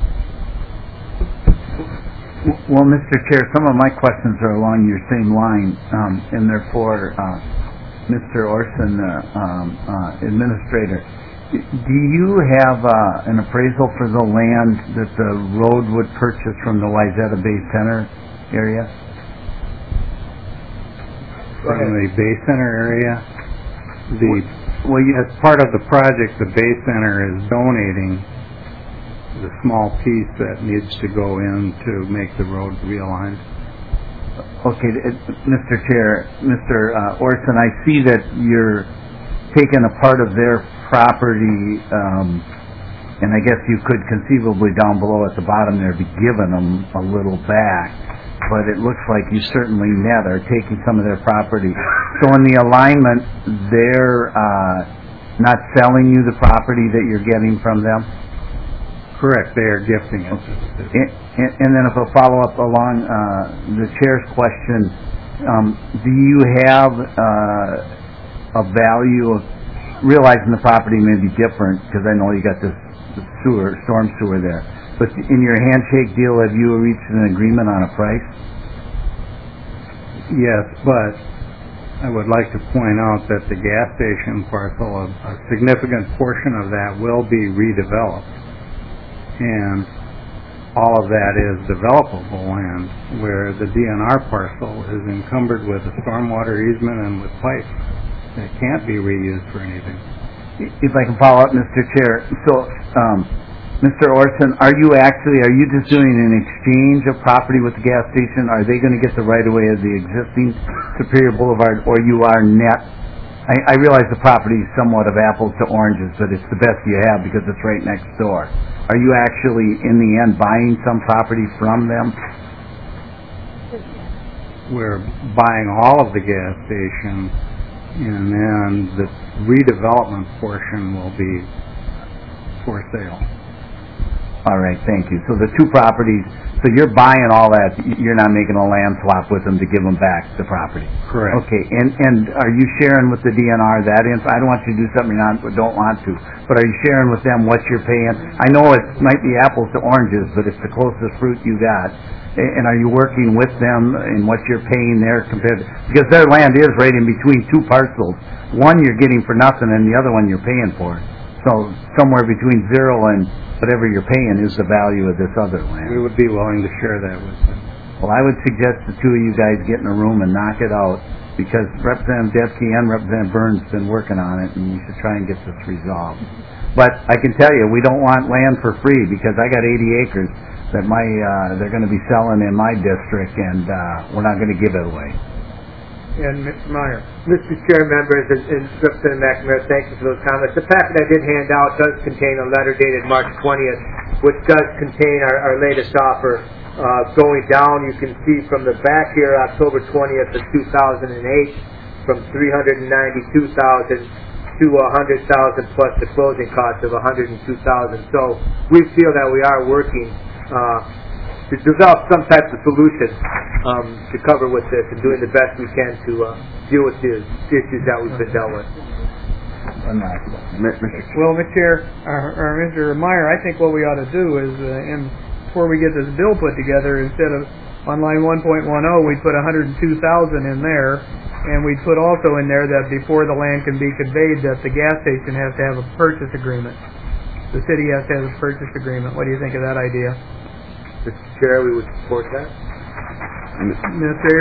Well, Mr. Chair, some of my questions are along your same line, and therefore Mr. Orson, Administrator, do you have an appraisal for the land that the road would purchase from the Wayzata Bay Center area? From the Bay Center area? As part of the project, the Bay Center is donating the small piece that needs to go in to make the road realigned. Okay, Mr. Chair, Mr. Orson, I see that you're taking a part of their property, and I guess you could conceivably down below at the bottom there be giving them a little back, but it looks like you certainly net are taking some of their property. So in the alignment, they're not selling you the property that you're getting from them? Correct, they are gifting it. And then if I'll follow up along the chair's question, do you have a value of realizing the property may be different, because I know you got this storm sewer there, but in your handshake deal, have you reached an agreement on a price? Yes, but I would like to point out that the gas station parcel, a significant portion of that will be redeveloped. And all of that is developable land, where the DNR parcel is encumbered with a stormwater easement and with pipes that can't be reused for anything. If I can follow up, Mr. Chair, so Mr. Orson, are you just doing an exchange of property with the gas station? Are they going to get the right of way of the existing Superior Boulevard, or you are net? I realize the property is somewhat of apples to oranges, but it's the best you have because it's right next door. Are you actually, in the end, buying some property from them? We're buying all of the gas station, and then the redevelopment portion will be for sale. All right, thank you. So the two properties, so you're buying all that, you're not making a land swap with them to give them back the property? Correct. Okay, and are you sharing with the DNR that info? I don't want you to do something you don't want to, but are you sharing with them what you're paying? I know it might be apples to oranges, but it's the closest fruit you got. And are you working with them in what you're paying there compared to, because their land is right in between two parcels. One you're getting for nothing and the other one you're paying for. So somewhere between zero and whatever you're paying is the value of this other land. We would be willing to share that with them. Well, I would suggest the two of you guys get in a room and knock it out, because Representative Debke and Representative Burns have been working on it, and you should try and get this resolved. But I can tell you, we don't want land for free, because I got 80 acres that they're going to be selling in my district, and we're not going to give it away. And Mr. Meyer. Mr. Chair, members, and Representative McNamara, thank you for those comments. The packet I did hand out does contain a letter dated March 20th, which does contain our latest offer. Going down, you can see from the back here, October 20th of 2008, from $392,000 to $100,000 plus the closing cost of $102,000. So we feel that we are working to develop some type of solution to cover with this, and doing the best we can to deal with the issues that we've been dealt with. Well, Mr. Chair, or Mr. Meyer, I think what we ought to do is, before we get this bill put together, instead of on line 1.10, we'd put $102,000 in there, and we'd put also in there that before the land can be conveyed, that the gas station has to have a purchase agreement. The city has to have a purchase agreement. What do you think of that idea? Mr. Chair, we would support that. Mr.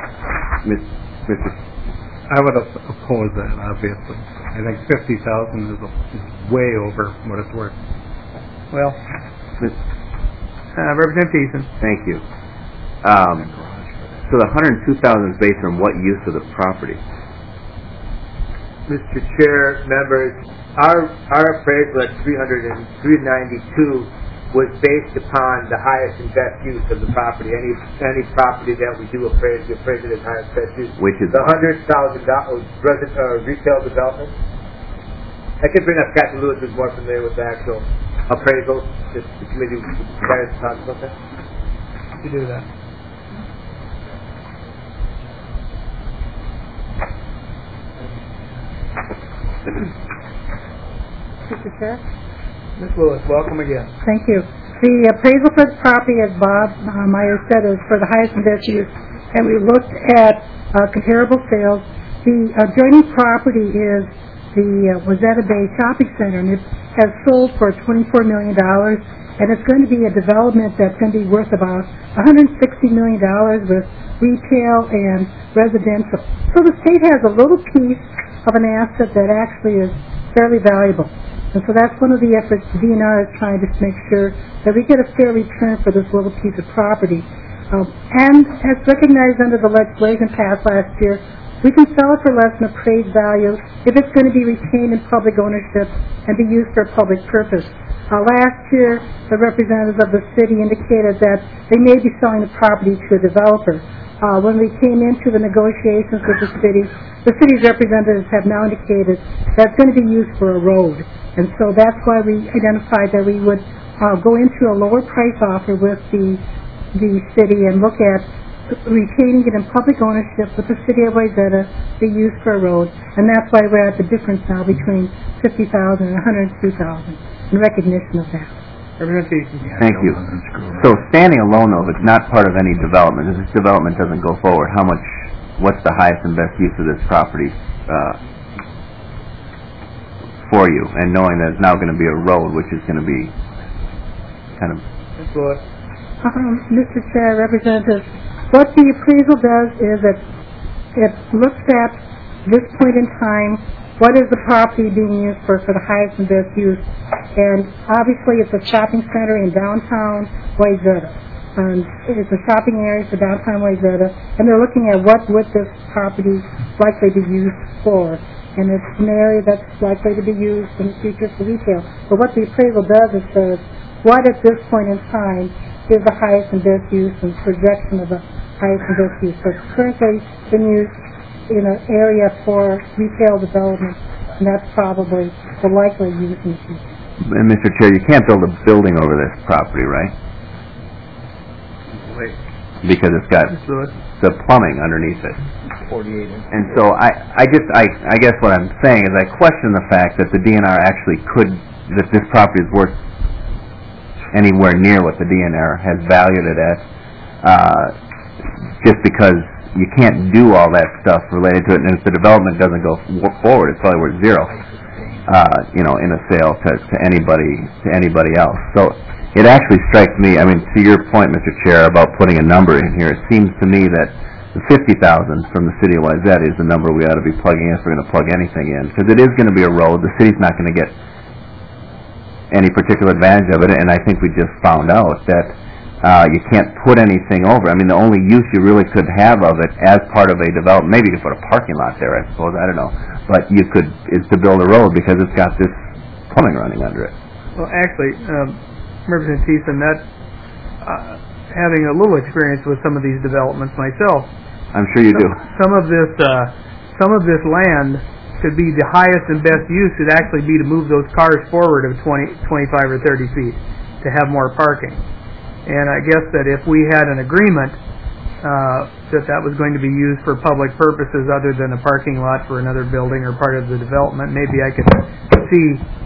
I would oppose that, obviously. I think $50,000 is way over what it's worth. Well, Representative Thiessen. Thank you. So the $102,000 is based on what use of the property? Mr. Chair, members, our appraisal at $392 was based upon the highest and best use of the property. Any property that we do appraise, we appraise it as highest best use. Which is the $100,000 retail development. I can bring up Captain Lewis, who's more familiar with the actual appraisal. If the committee desires to talk about that. You do that. Mr. Chair? Ms. Lewis, welcome again. Thank you. The appraisal for the property, as Bob Meyer said, is for the highest and best use. And we looked at comparable sales, The adjoining property is the Wayzata Bay Shopping Center, and it has sold for $24 million, and it's going to be a development that's going to be worth about $160 million with retail and residential. So the state has a little piece of an asset that actually is fairly valuable. And so that's one of the efforts the DNR is trying to make sure that we get a fair return for this little piece of property. And as recognized under the legislation passed last year, we can sell it for less than appraised value if it's going to be retained in public ownership and be used for a public purpose. Last year, the representatives of the city indicated that they may be selling the property to a developer. When we came into the negotiations with the city's representatives have now indicated that it's going to be used for a road. And so that's why we identified that we would go into a lower price offer with the city and look at retaining it in public ownership with the city of Wayzata be used for a road. And that's why we're at the difference now between $50,000 and $102,000 in recognition of that. Thank you. So standing alone, though, if it's not part of any development, if this development doesn't go forward, what's the highest and best use of this property for you? And knowing that it's now going to be a road, which is going to be kind of... Mr. Chair, Representative, what the appraisal does is it looks at this point in time, what is the property being used for the highest and best use. And obviously it's a shopping center in downtown Wayzata. It's a shopping area for downtown Wayzata, and they're looking at what would this property likely be used for. And it's an area that's likely to be used in the future for retail. But what the appraisal does is says, what at this point in time is the highest and best use and projection of the highest and best use. So it's currently been used in an area for retail development, and that's probably the likely use in the future. And Mr. Chair, you can't build a building over this property, right? Because it's got the plumbing underneath it. 48 inches. And so I guess what I'm saying is I question the fact that the DNR actually that this property is worth anywhere near what the DNR has valued it at, just because you can't do all that stuff related to it, and if the development doesn't go forward, it's probably worth zero, in a sale to anybody else. So it actually strikes me, to your point, Mr. Chair, about putting a number in here, it seems to me that the $50,000 from the city of Wayzata is the number we ought to be plugging in if we're going to plug anything in, because it is going to be a road. The city's not going to get any particular advantage of it, and I think we just found out that you can't put anything over. The only use you really could have of it as part of a development, maybe you could put a parking lot there, I suppose, I don't know, but is to build a road because it's got this plumbing running under it. Well, actually, Representative Thiessen, having a little experience with some of these developments myself, I'm sure you do. Some of this land to be the highest and best use would actually be to move those cars forward of 20, 25 or 30 feet to have more parking. And I guess that if we had an agreement that was going to be used for public purposes other than a parking lot for another building or part of the development, maybe I could see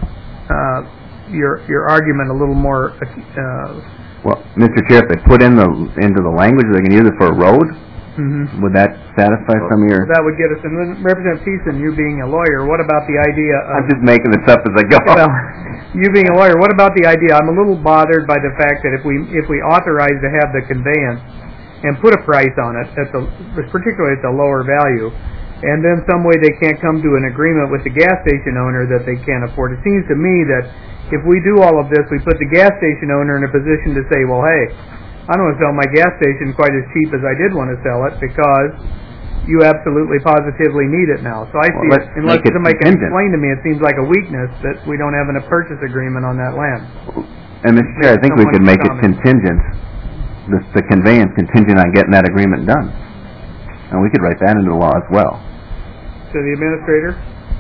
your argument a little more. Well, Mr. Chair, if they put into the language they can use it for a road, would that satisfy some of your... That would get us, and then Representative Thiessen, you being a lawyer, what about the idea of... I'm just making this up as I go. Well, you being a lawyer, what about the idea, I'm a little bothered by the fact that if we authorize to have the conveyance and put a price on it, particularly at the lower value, and then some way they can't come to an agreement with the gas station owner that they can't afford. It seems to me that if we do all of this, we put the gas station owner in a position to say, well, hey, I don't want to sell my gas station quite as cheap as I did want to sell it because you absolutely positively need it now. So I see it, unless somebody can explain to me, it seems like a weakness that we don't have a purchase agreement on that land. And Mr. Chair, I think we could make it contingent, the conveyance contingent on getting that agreement done. And we could write that into the law as well. To the administrator?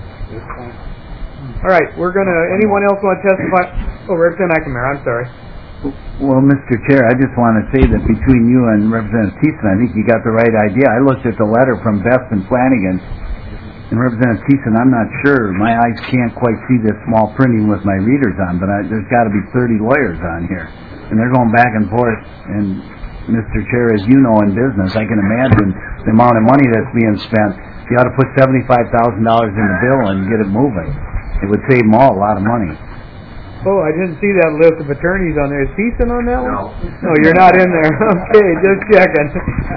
All right, anyone else want to testify? Oh, Representative McNamara, I'm sorry. Well, Mr. Chair, I just want to say that between you and Representative Thiessen, I think you got the right idea. I looked at the letter from Best and Flanagan, and Representative Thiessen, I'm not sure. My eyes can't quite see this small printing with my readers on, but there's got to be 30 lawyers on here. And they're going back and forth. And, Mr. Chair, as you know in business, I can imagine the amount of money that's being spent. you ought to put $75,000 in the bill and get it moving. It would save them all a lot of money. Oh, I didn't see that list of attorneys on there. Is Thiessen on that one? No, you're not in there. Okay, just checking.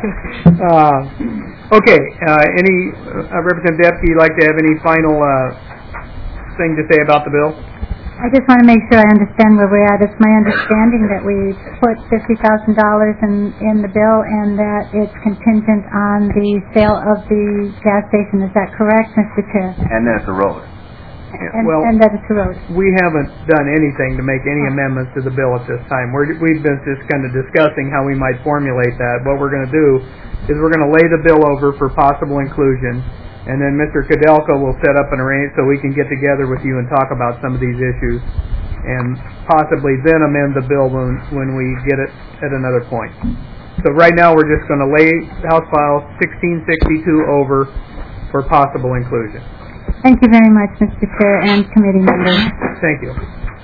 Any Representative Debke, you'd like to have any final thing to say about the bill? I just want to make sure I understand where we're at. It's my understanding that we put $50,000 in the bill and that it's contingent on the sale of the gas station. Is that correct, Mr. Chair? And then it's a road. And that it's a road. We haven't done anything to make any amendments to the bill at this time. We've been just kind of discussing how we might formulate that. What we're going to do is we're going to lay the bill over for possible inclusion, and then Mr. Kudelka will set up an arrangement so we can get together with you and talk about some of these issues, and possibly then amend the bill when we get it at another point. So right now we're just going to lay House File 1662 over for possible inclusion. Thank you very much, Mr. Chair and committee members. Thank you.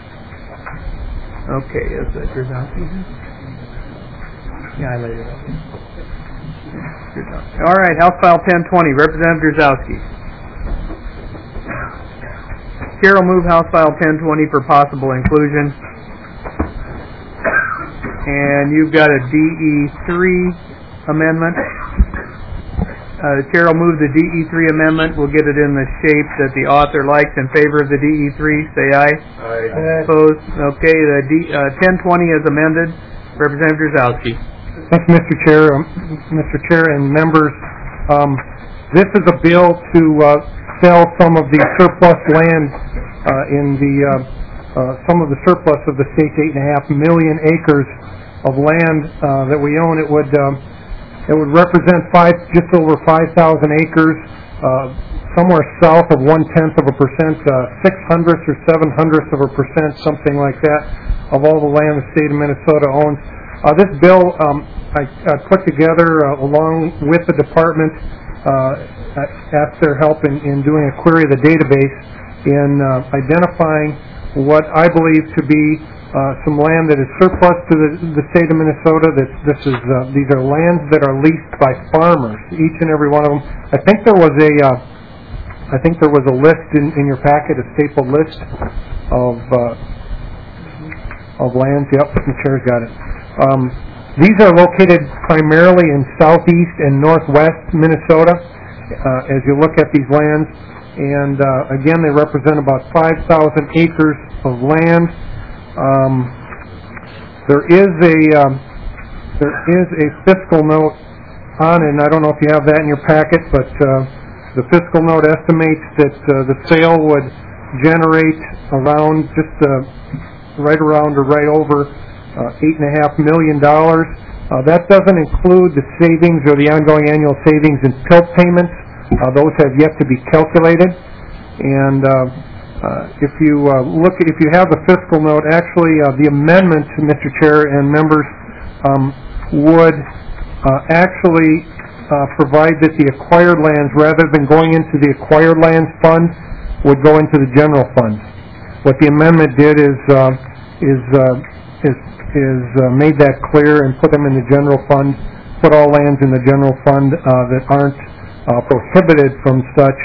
Okay, is that Grzowski? Yeah, I laid it up. All right, House File 1020, Representative Grzowski. Chair will move House File 1020 for possible inclusion. And you've got a DE3 amendment. The Chair will move the DE3 amendment. We'll get it in the shape that the author likes. In favor of the DE3, say aye. Aye. Opposed? Okay, the 1020 is amended. Representative Grzowski. Thank you, Mr. Chair. Mr. Chair and members, this is a bill to sell some of the surplus land in the some of the surplus of the state's 8.5 million acres of land that we own. It would represent just over 5,000 acres, somewhere south of 0.1%, 600ths or 700ths%, something like that, of all the land the state of Minnesota owns. This bill I put together along with the department, asked their help in doing a query of the database in identifying what I believe to be some land that is surplus to the state of Minnesota. These are lands that are leased by farmers, each and every one of them. I think there was a list in your packet, a stapled list of lands. Yep, the chair's got it. These are located primarily in southeast and northwest Minnesota. As you look at these lands, and again, they represent about 5,000 acres of land. There is a fiscal note on it, and I don't know if you have that in your packet, but the fiscal note estimates that the sale would generate around right around or right over $8.5 million. That doesn't include the savings or the ongoing annual savings in PILT payments. Those have yet to be calculated. And if you have the fiscal note, actually the amendment, Mr. Chair and members, would actually provide that the acquired lands, rather than going into the acquired lands fund, would go into the general fund. What the amendment did is made that clear and put them in the general fund, put all lands in the general fund that aren't prohibited from such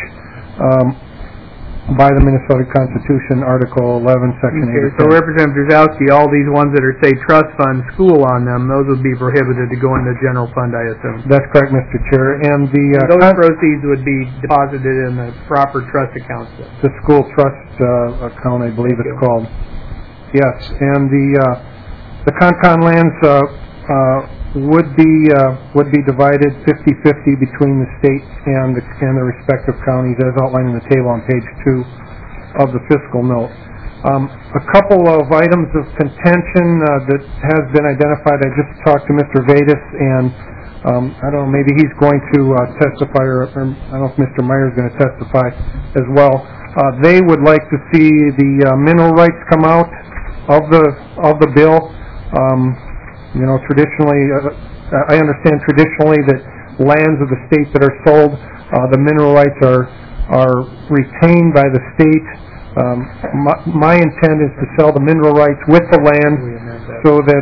by the Minnesota Constitution, Article 11, Section 8. So Representative Grzowski, all these ones that are, say, trust fund school on them, those would be prohibited to go in the general fund, I assume. That's correct, Mr. Chair. And those proceeds would be deposited in the proper trust account. The school trust account, I believe it's called. Yes, and the Con lands would be divided 50-50 between the state and the respective counties, as outlined in the table on page 2 of the fiscal note. A couple of items of contention that has been identified. I just talked to Mr. Vadis, and I don't know, maybe he's going to testify, or I don't know if Mr. Meyer is going to testify as well. They would like to see the mineral rights come out of the bill. Traditionally, I understand traditionally that lands of the state that are sold, the mineral rights are retained by the state. My intent is to sell the mineral rights with the land, so that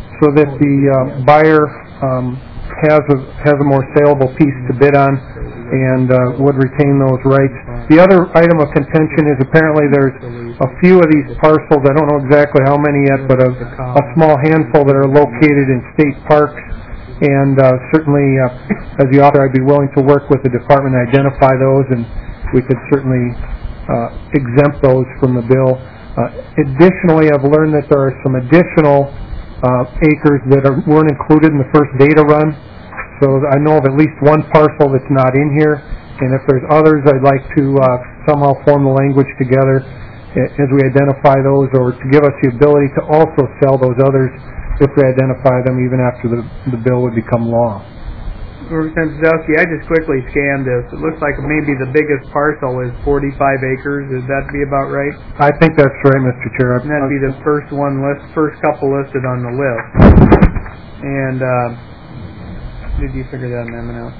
the buyer has a more saleable piece to bid on. and would retain those rights. The other item of contention is apparently there's a few of these parcels, I don't know exactly how many yet, but a small handful that are located in state parks, and certainly as the author I'd be willing to work with the department to identify those, and we could certainly exempt those from the bill. Additionally, I've learned that there are some additional acres that weren't included in the first data run. So I know of at least one parcel that's not in here, and if there's others, I'd like to somehow form the language together as we identify those, or to give us the ability to also sell those others if we identify them even after the bill would become law. Representative Zalski, I just quickly scanned this. It looks like maybe the biggest parcel is 45 acres. Would that be about right? I think that's right, Mr. Chair. And that'd be the first couple listed on the list. And did you figure that amendment out?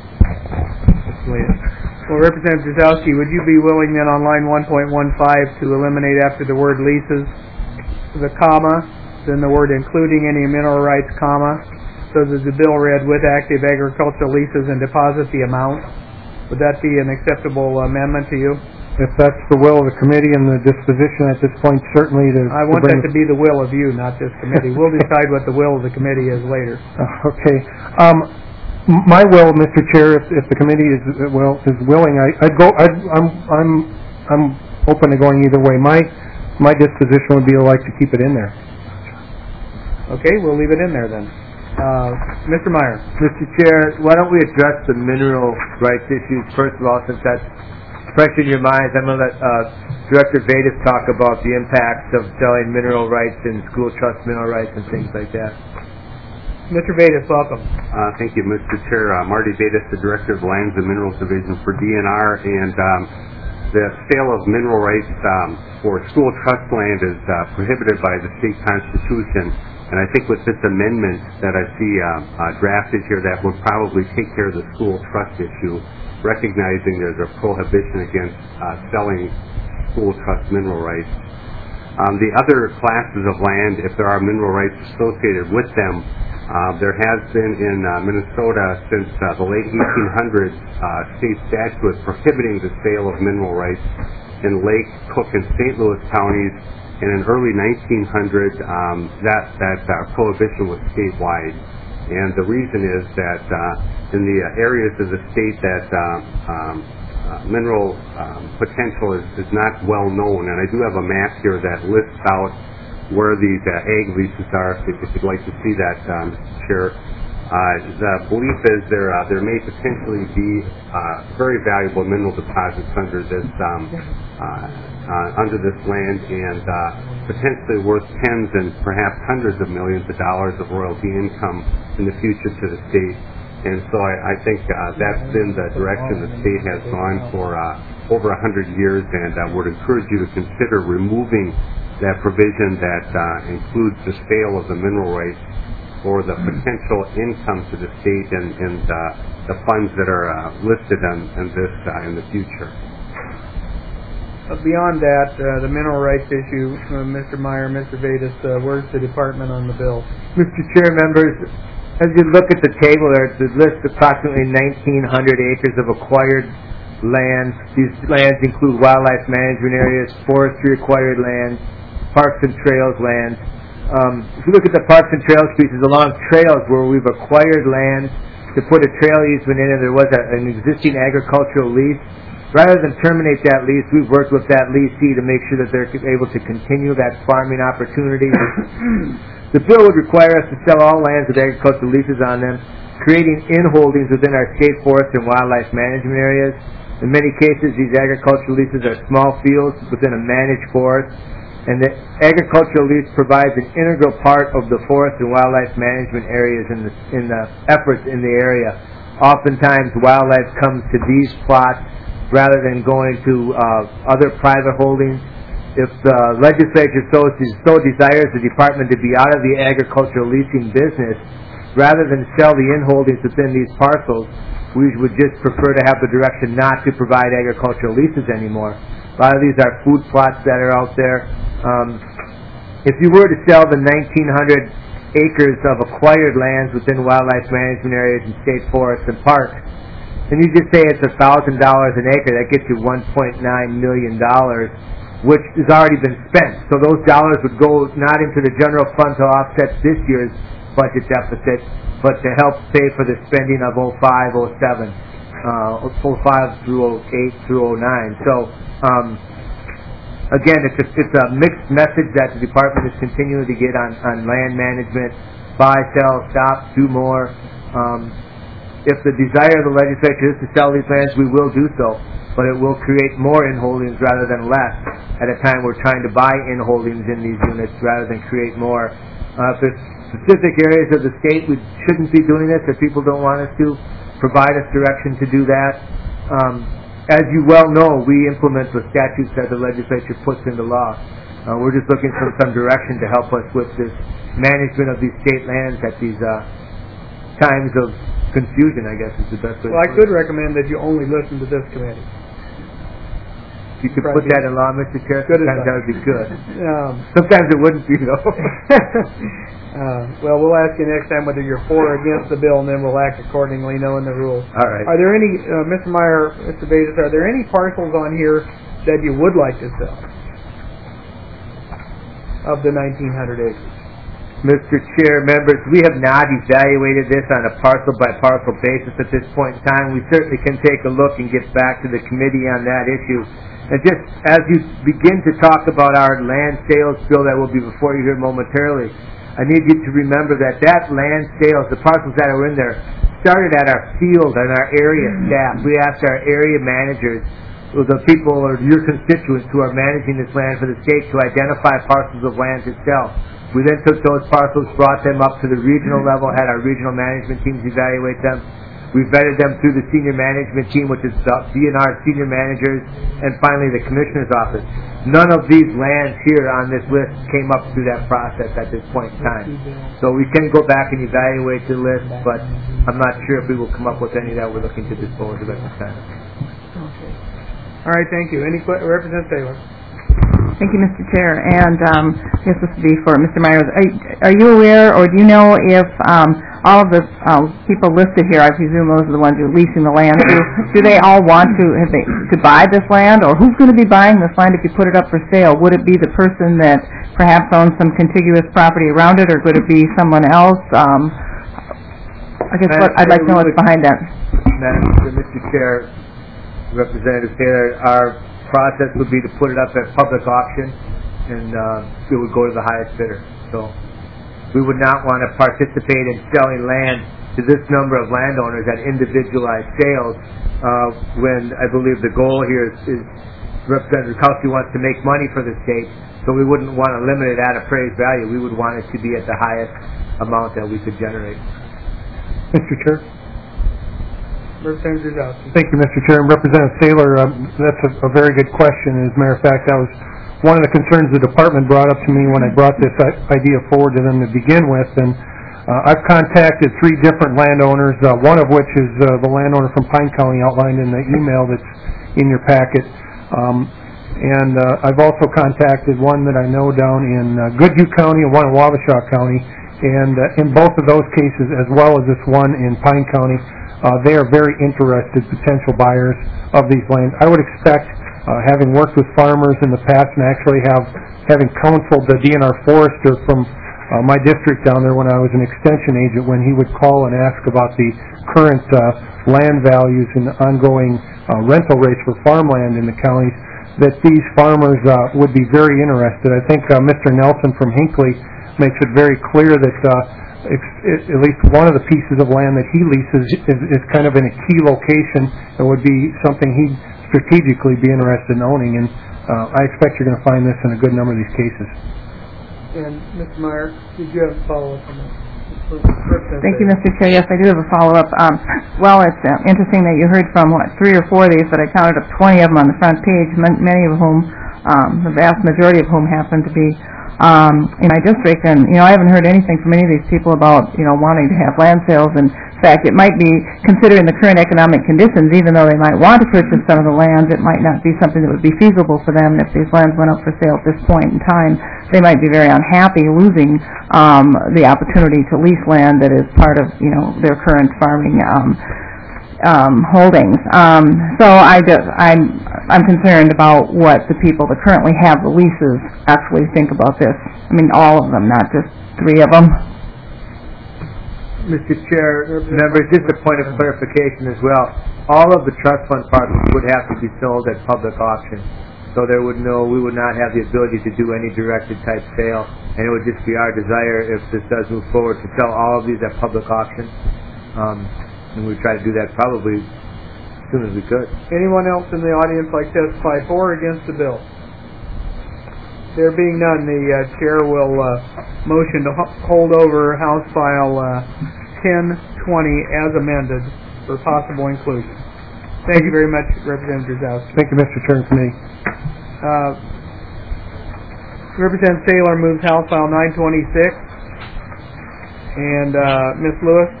Well, Representative Zalski, would you be willing then on line 1.15 to eliminate after the word leases the comma, then the word including any mineral rights, comma, so that the bill read with active agricultural leases and deposit the amount? Would that be an acceptable amendment to you? If that's the will of the committee and the disposition at this point, certainly I want that to be the will of you, not this committee. We'll decide what the will of the committee is later. Okay. My will, Mr. Chair, if the committee is willing, I'm open to going either way. My disposition would be to like to keep it in there. Okay, we'll leave it in there then. Mr. Meyer. Mr. Chair, why don't we address the mineral rights issues first of all, since that's fresh in your minds. I know that Director Vedas talked about the impacts of selling mineral rights and school trust mineral rights and things like that. Mr. Vedas, welcome. Thank you, Mr. Chair. Marty Vedas, the Director of Lands and Minerals Division for DNR, and the sale of mineral rights for school trust land is prohibited by the state constitution. And I think with this amendment that I see drafted here, that would probably take care of the school trust issue, recognizing there's a prohibition against selling school trust mineral rights. The other classes of land, if there are mineral rights associated with them, there has been in Minnesota since the late 1800s state statute prohibiting the sale of mineral rights in Lake, Cook, and St. Louis counties. And in early 1900s, that prohibition was statewide. And the reason is that in the areas of the state that mineral potential is not well known, and I do have a map here that lists out where these ag leases are, if you'd like to see that, Chair. The belief is there may potentially be very valuable mineral deposits under this land, and potentially worth tens and perhaps hundreds of millions of dollars of royalty income in the future to the state. And so I think that's been the direction the state has gone for over 100 years, and I would encourage you to consider removing that provision that includes the sale of the mineral rights for the potential income to the state and the funds that are listed on this in the future. Beyond that, the mineral rights issue, Mr. Meyer, Mr. Vedas, where's the department on the bill? Mr. Chair, members, as you look at the table there, it lists approximately 1,900 acres of acquired lands. These lands include wildlife management areas, forestry acquired lands, parks and trails lands. If you look at the parks and trails pieces along trails where we've acquired land to put a trail easement in and there was an existing agricultural lease, rather than terminate that lease, we've worked with that leasee to make sure that they're able to continue that farming opportunity. The bill would require us to sell all lands with agricultural leases on them, creating in-holdings within our state forest and wildlife management areas. In many cases, these agricultural leases are small fields within a managed forest, and the agricultural lease provides an integral part of the forest and wildlife management areas in the efforts in the area. Oftentimes, wildlife comes to these plots rather than going to other private holdings. If the legislature so desires the department to be out of the agricultural leasing business, rather than sell the in-holdings within these parcels, we would just prefer to have the direction not to provide agricultural leases anymore. A lot of these are food plots that are out there. If you were to sell the 1,900 acres of acquired lands within wildlife management areas and state forests and parks, and you just say it's $1,000 an acre, that gets you $1.9 million, which has already been spent. So those dollars would go not into the general fund to offset this year's budget deficit, but to help pay for the spending of 05, 07, 05 through 08 through 09. So, again, it's a mixed message that the department is continuing to get on land management: buy, sell, stop, do more. If the desire of the legislature is to sell these lands, we will do so, but it will create more in-holdings rather than less at a time we're trying to buy in-holdings in these units rather than create more. If there's specific areas of the state we shouldn't be doing this, if people don't want us to, provide us direction to do that. As you well know, we implement the statutes that the legislature puts into law. We're just looking for some direction to help us with this management of these state lands at these times of confusion, I guess is the best way. Well, I could recommend that you only listen to this committee. If you could put that in law, Mr. Chair, sometimes that would be good. Sometimes it wouldn't be, though. Well, we'll ask you next time whether you're for or against the bill, and then we'll act accordingly, knowing the rules. All right. Are there any, Mr. Meyer, Mr. Bates, are there any parcels on here that you would like to sell of the 1,900 acres? Mr. Chair, members, we have not evaluated this on a parcel-by-parcel basis at this point in time. We certainly can take a look and get back to the committee on that issue. And just as you begin to talk about our land sales bill that will be before you here momentarily, I need you to remember that land sales, the parcels that are in there, started at our field and our area staff. We asked our area managers, the people or your constituents who are managing this land for the state, to identify parcels of land to sell. We then took those parcels, brought them up to the regional level, had our regional management teams evaluate them. We vetted them through the senior management team, which is the DNR senior managers, and finally the commissioner's office. None of these lands here on this list came up through that process at this point in time. So we can go back and evaluate the list, but I'm not sure if we will come up with any that we're looking to dispose of at this time. Okay. All right, thank you. Representative Taylor. Thank you, Mr. Chair. And I guess this would be for Mr. Myers. Are you aware, or do you know if all of the people listed here, I presume those are the ones who are leasing the land, do they all want to buy this land, or who's going to be buying this land if you put it up for sale? Would it be the person that perhaps owns some contiguous property around it, or would it be someone else? I guess what I'd like to know what's behind that. Mr. Chair, Representative Taylor, our process would be to put it up at public auction, and it would go to the highest bidder. So we would not want to participate in selling land to this number of landowners at individualized sales when I believe the goal here is Representative Kowski wants to make money for the state, so we wouldn't want to limit it at appraised value. We would want it to be at the highest amount that we could generate. Mr. Chair. Representative Drozowski. Thank you, Mr. Chair. And Representative Taylor, that's a very good question. As a matter of fact, that was one of the concerns the department brought up to me when I brought this idea forward to them to begin with. And I've contacted 3 different landowners, one of which is the landowner from Pine County outlined in the email that's in your packet. And I've also contacted one that I know down in Goodhue County and one in Wabasha County. And in both of those cases, as well as this one in Pine County, they are very interested potential buyers of these lands. I would expect, having worked with farmers in the past and actually having counseled the DNR forester from my district down there when I was an extension agent, when he would call and ask about the current land values and ongoing rental rates for farmland in the counties, that these farmers would be very interested. I think Mr. Nelson from Hinckley makes it very clear that at least one of the pieces of land that he leases is kind of in a key location and would be something he'd strategically be interested in owning. And I expect you're going to find this in a good number of these cases. And Mr. Meyer, did you have a follow-up on that? Thank you, Mr. Chair. Yes, I do have a follow-up. Well, it's interesting that you heard from, 3 or 4 of these, but I counted up 20 of them on the front page, many of whom, the vast majority of whom happen to be in my district, and I haven't heard anything from any of these people about wanting to have land sales. In fact, it might be, considering the current economic conditions, even though they might want to purchase some of the land, it might not be something that would be feasible for them if these lands went up for sale at this point in time. They might be very unhappy losing the opportunity to lease land that is part of their current farming holdings. So I'm concerned about what the people that currently have the leases actually think about this. I mean, all of them, not just 3 of them. Mr. Chair, members, just a point of clarification as well. All of the trust fund parcels would have to be sold at public auction. So we would not have the ability to do any directed type sale, and it would just be our desire, if this does move forward, to sell all of these at public auction. And we'd try to do that probably as soon as we could. Anyone else in the audience like to testify for or against the bill? There being none, the chair will motion to hold over House File 1020 as amended for possible inclusion. Thank you very much, Representative Drazowski. Thank you, Mr. Chair and Committee. Representative Saylor moves House File 926. And Ms. Lewis?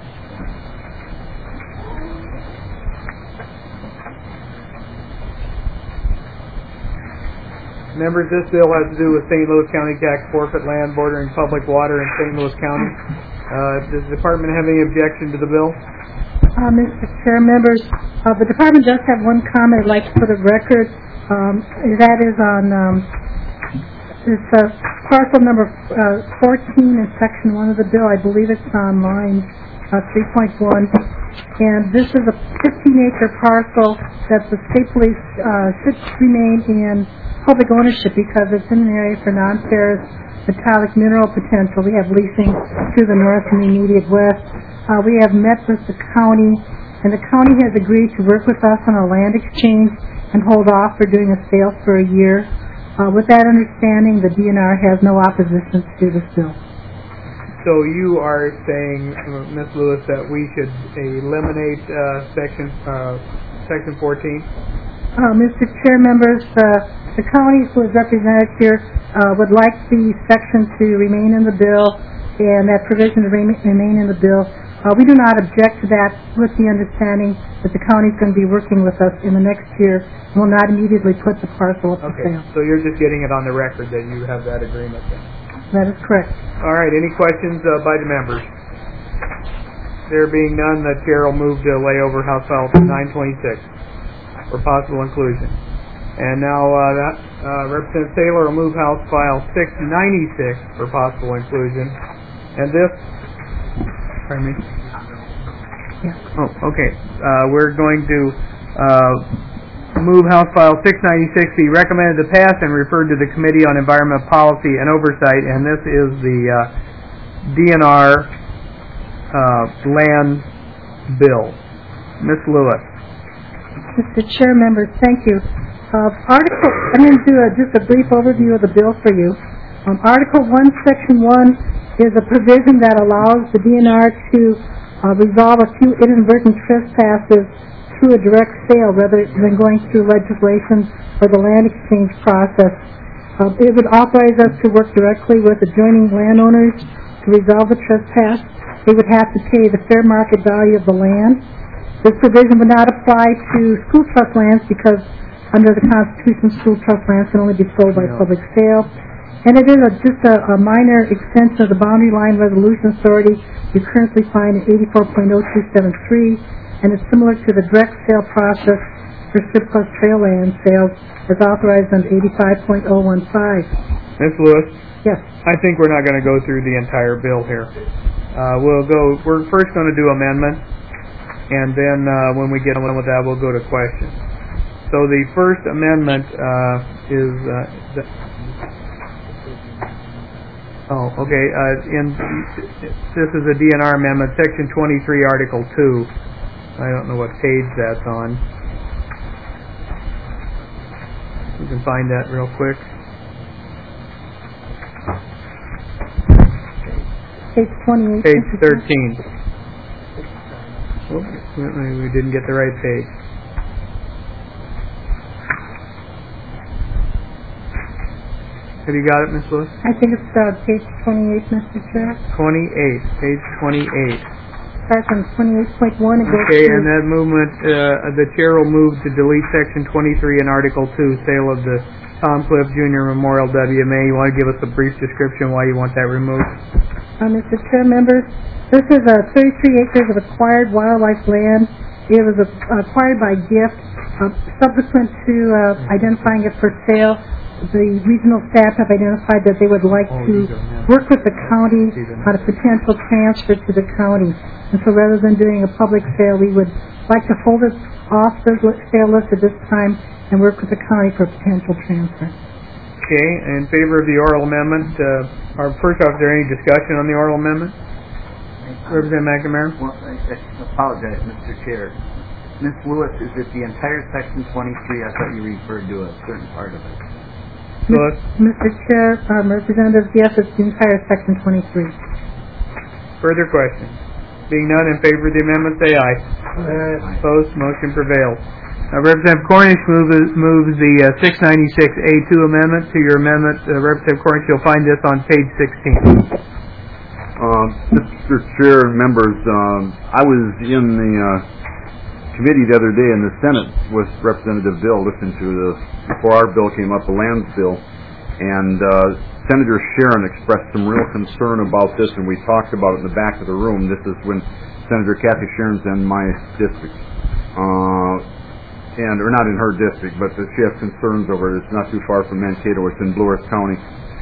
Members, this bill has to do with St. Louis County tax forfeit land bordering public water in St. Louis County. Does the department have any objection to the bill? Mr. Chair, members, the department does have one comment I'd like to put on record. That is on it's parcel number 14 in section 1 of the bill. I believe it's on line 3.1. And this is a 15-acre parcel that the state police should remain in public ownership because it's in an area for non-ferrous metallic mineral potential. We have leasing to the north and the immediate west. We have met with the county, and the county has agreed to work with us on a land exchange and hold off for doing a sale for a year. With that understanding, the DNR has no opposition to this bill. So you are saying, Ms. Lewis, that we should eliminate section 14? Mr. Chair, members, the county who is represented here would like the section to remain in the bill and that provision to remain in the bill. We do not object to that with the understanding that the county is going to be working with us in the next year and will not immediately put the parcel up for sale. So you're just getting it on the record that you have that agreement then? That is correct. All right, any questions by the members? There being none, the chair will move to lay over House File 926 for possible inclusion. And now Representative Saylor will move House File 696 for possible inclusion. And this, pardon me? Yeah. Oh, okay. We're going to move House File 696 be recommended to pass and referred to the Committee on Environmental Policy and Oversight, and this is the DNR land bill. Ms. Lewis. Mr. Chair, members, thank you. I'm going to do just a brief overview of the bill for you. Article 1, Section 1 is a provision that allows the DNR to resolve a few inadvertent trespasses through a direct sale rather than going through legislation or the land exchange process. It would authorize us to work directly with adjoining landowners to resolve the trespass. They would have to pay the fair market value of the land. This provision would not apply to school trust lands because under the Constitution, school trust lands can only be sold by public sale. And it is just a minor extension of the boundary line resolution authority you currently find in 84.0273, and it's similar to the direct sale process for surplus trail land sales as authorized under 85.015. Ms. Lewis? Yes. I think we're not going to go through the entire bill here. We're first going to do amendments, and then when we get on with that, we'll go to questions. So the first amendment is... this is a DNR amendment, Section 23, Article 2. I don't know what page that's on. You can find that real quick. Page 28. Page 13. Oops, we didn't get the right page. Have you got it, Ms. Lewis? I think it's page 28, Mr. Chair. 28, page 28. Starts on 28.1 and goes Okay, through. and that movement, the chair will move to delete Section 23 in Article 2, sale of the Tom Cliff Jr. Memorial WMA. You want to give us a brief description why you want that removed? Mr. Chair, members, this is 33 acres of acquired wildlife land it was acquired by gift. Subsequent to identifying it for sale, the regional staff have identified that they would like to work with the county on a potential transfer to the county. And so rather than doing a public sale, we would like to hold it off the sale list at this time and work with the county for a potential transfer. Okay, in favor of the oral amendment, first off, is there any discussion on the oral amendment? Representative McNamara? Well, I apologize, Mr. Chair. Ms. Lewis, is it the entire Section 23? I thought you referred to a certain part of it. Mr. Chair, Representative, yes, it's the entire Section 23. Further questions? Being none, in favor of the amendment, say aye. Opposed, motion prevails. Representative Cornish moves the 696A2 amendment to your amendment. Representative Cornish, you'll find this on page 16. Mr. Chair and members, I was in the committee the other day in the Senate with Representative Bill, listening to before our bill came up, the lands bill, and Senator Sharon expressed some real concern about this, and we talked about it in the back of the room. This is when Senator Kathy Sharon's in my district, or not in her district, but she has concerns over it. It's not too far from Mankato. It's in Blue Earth County.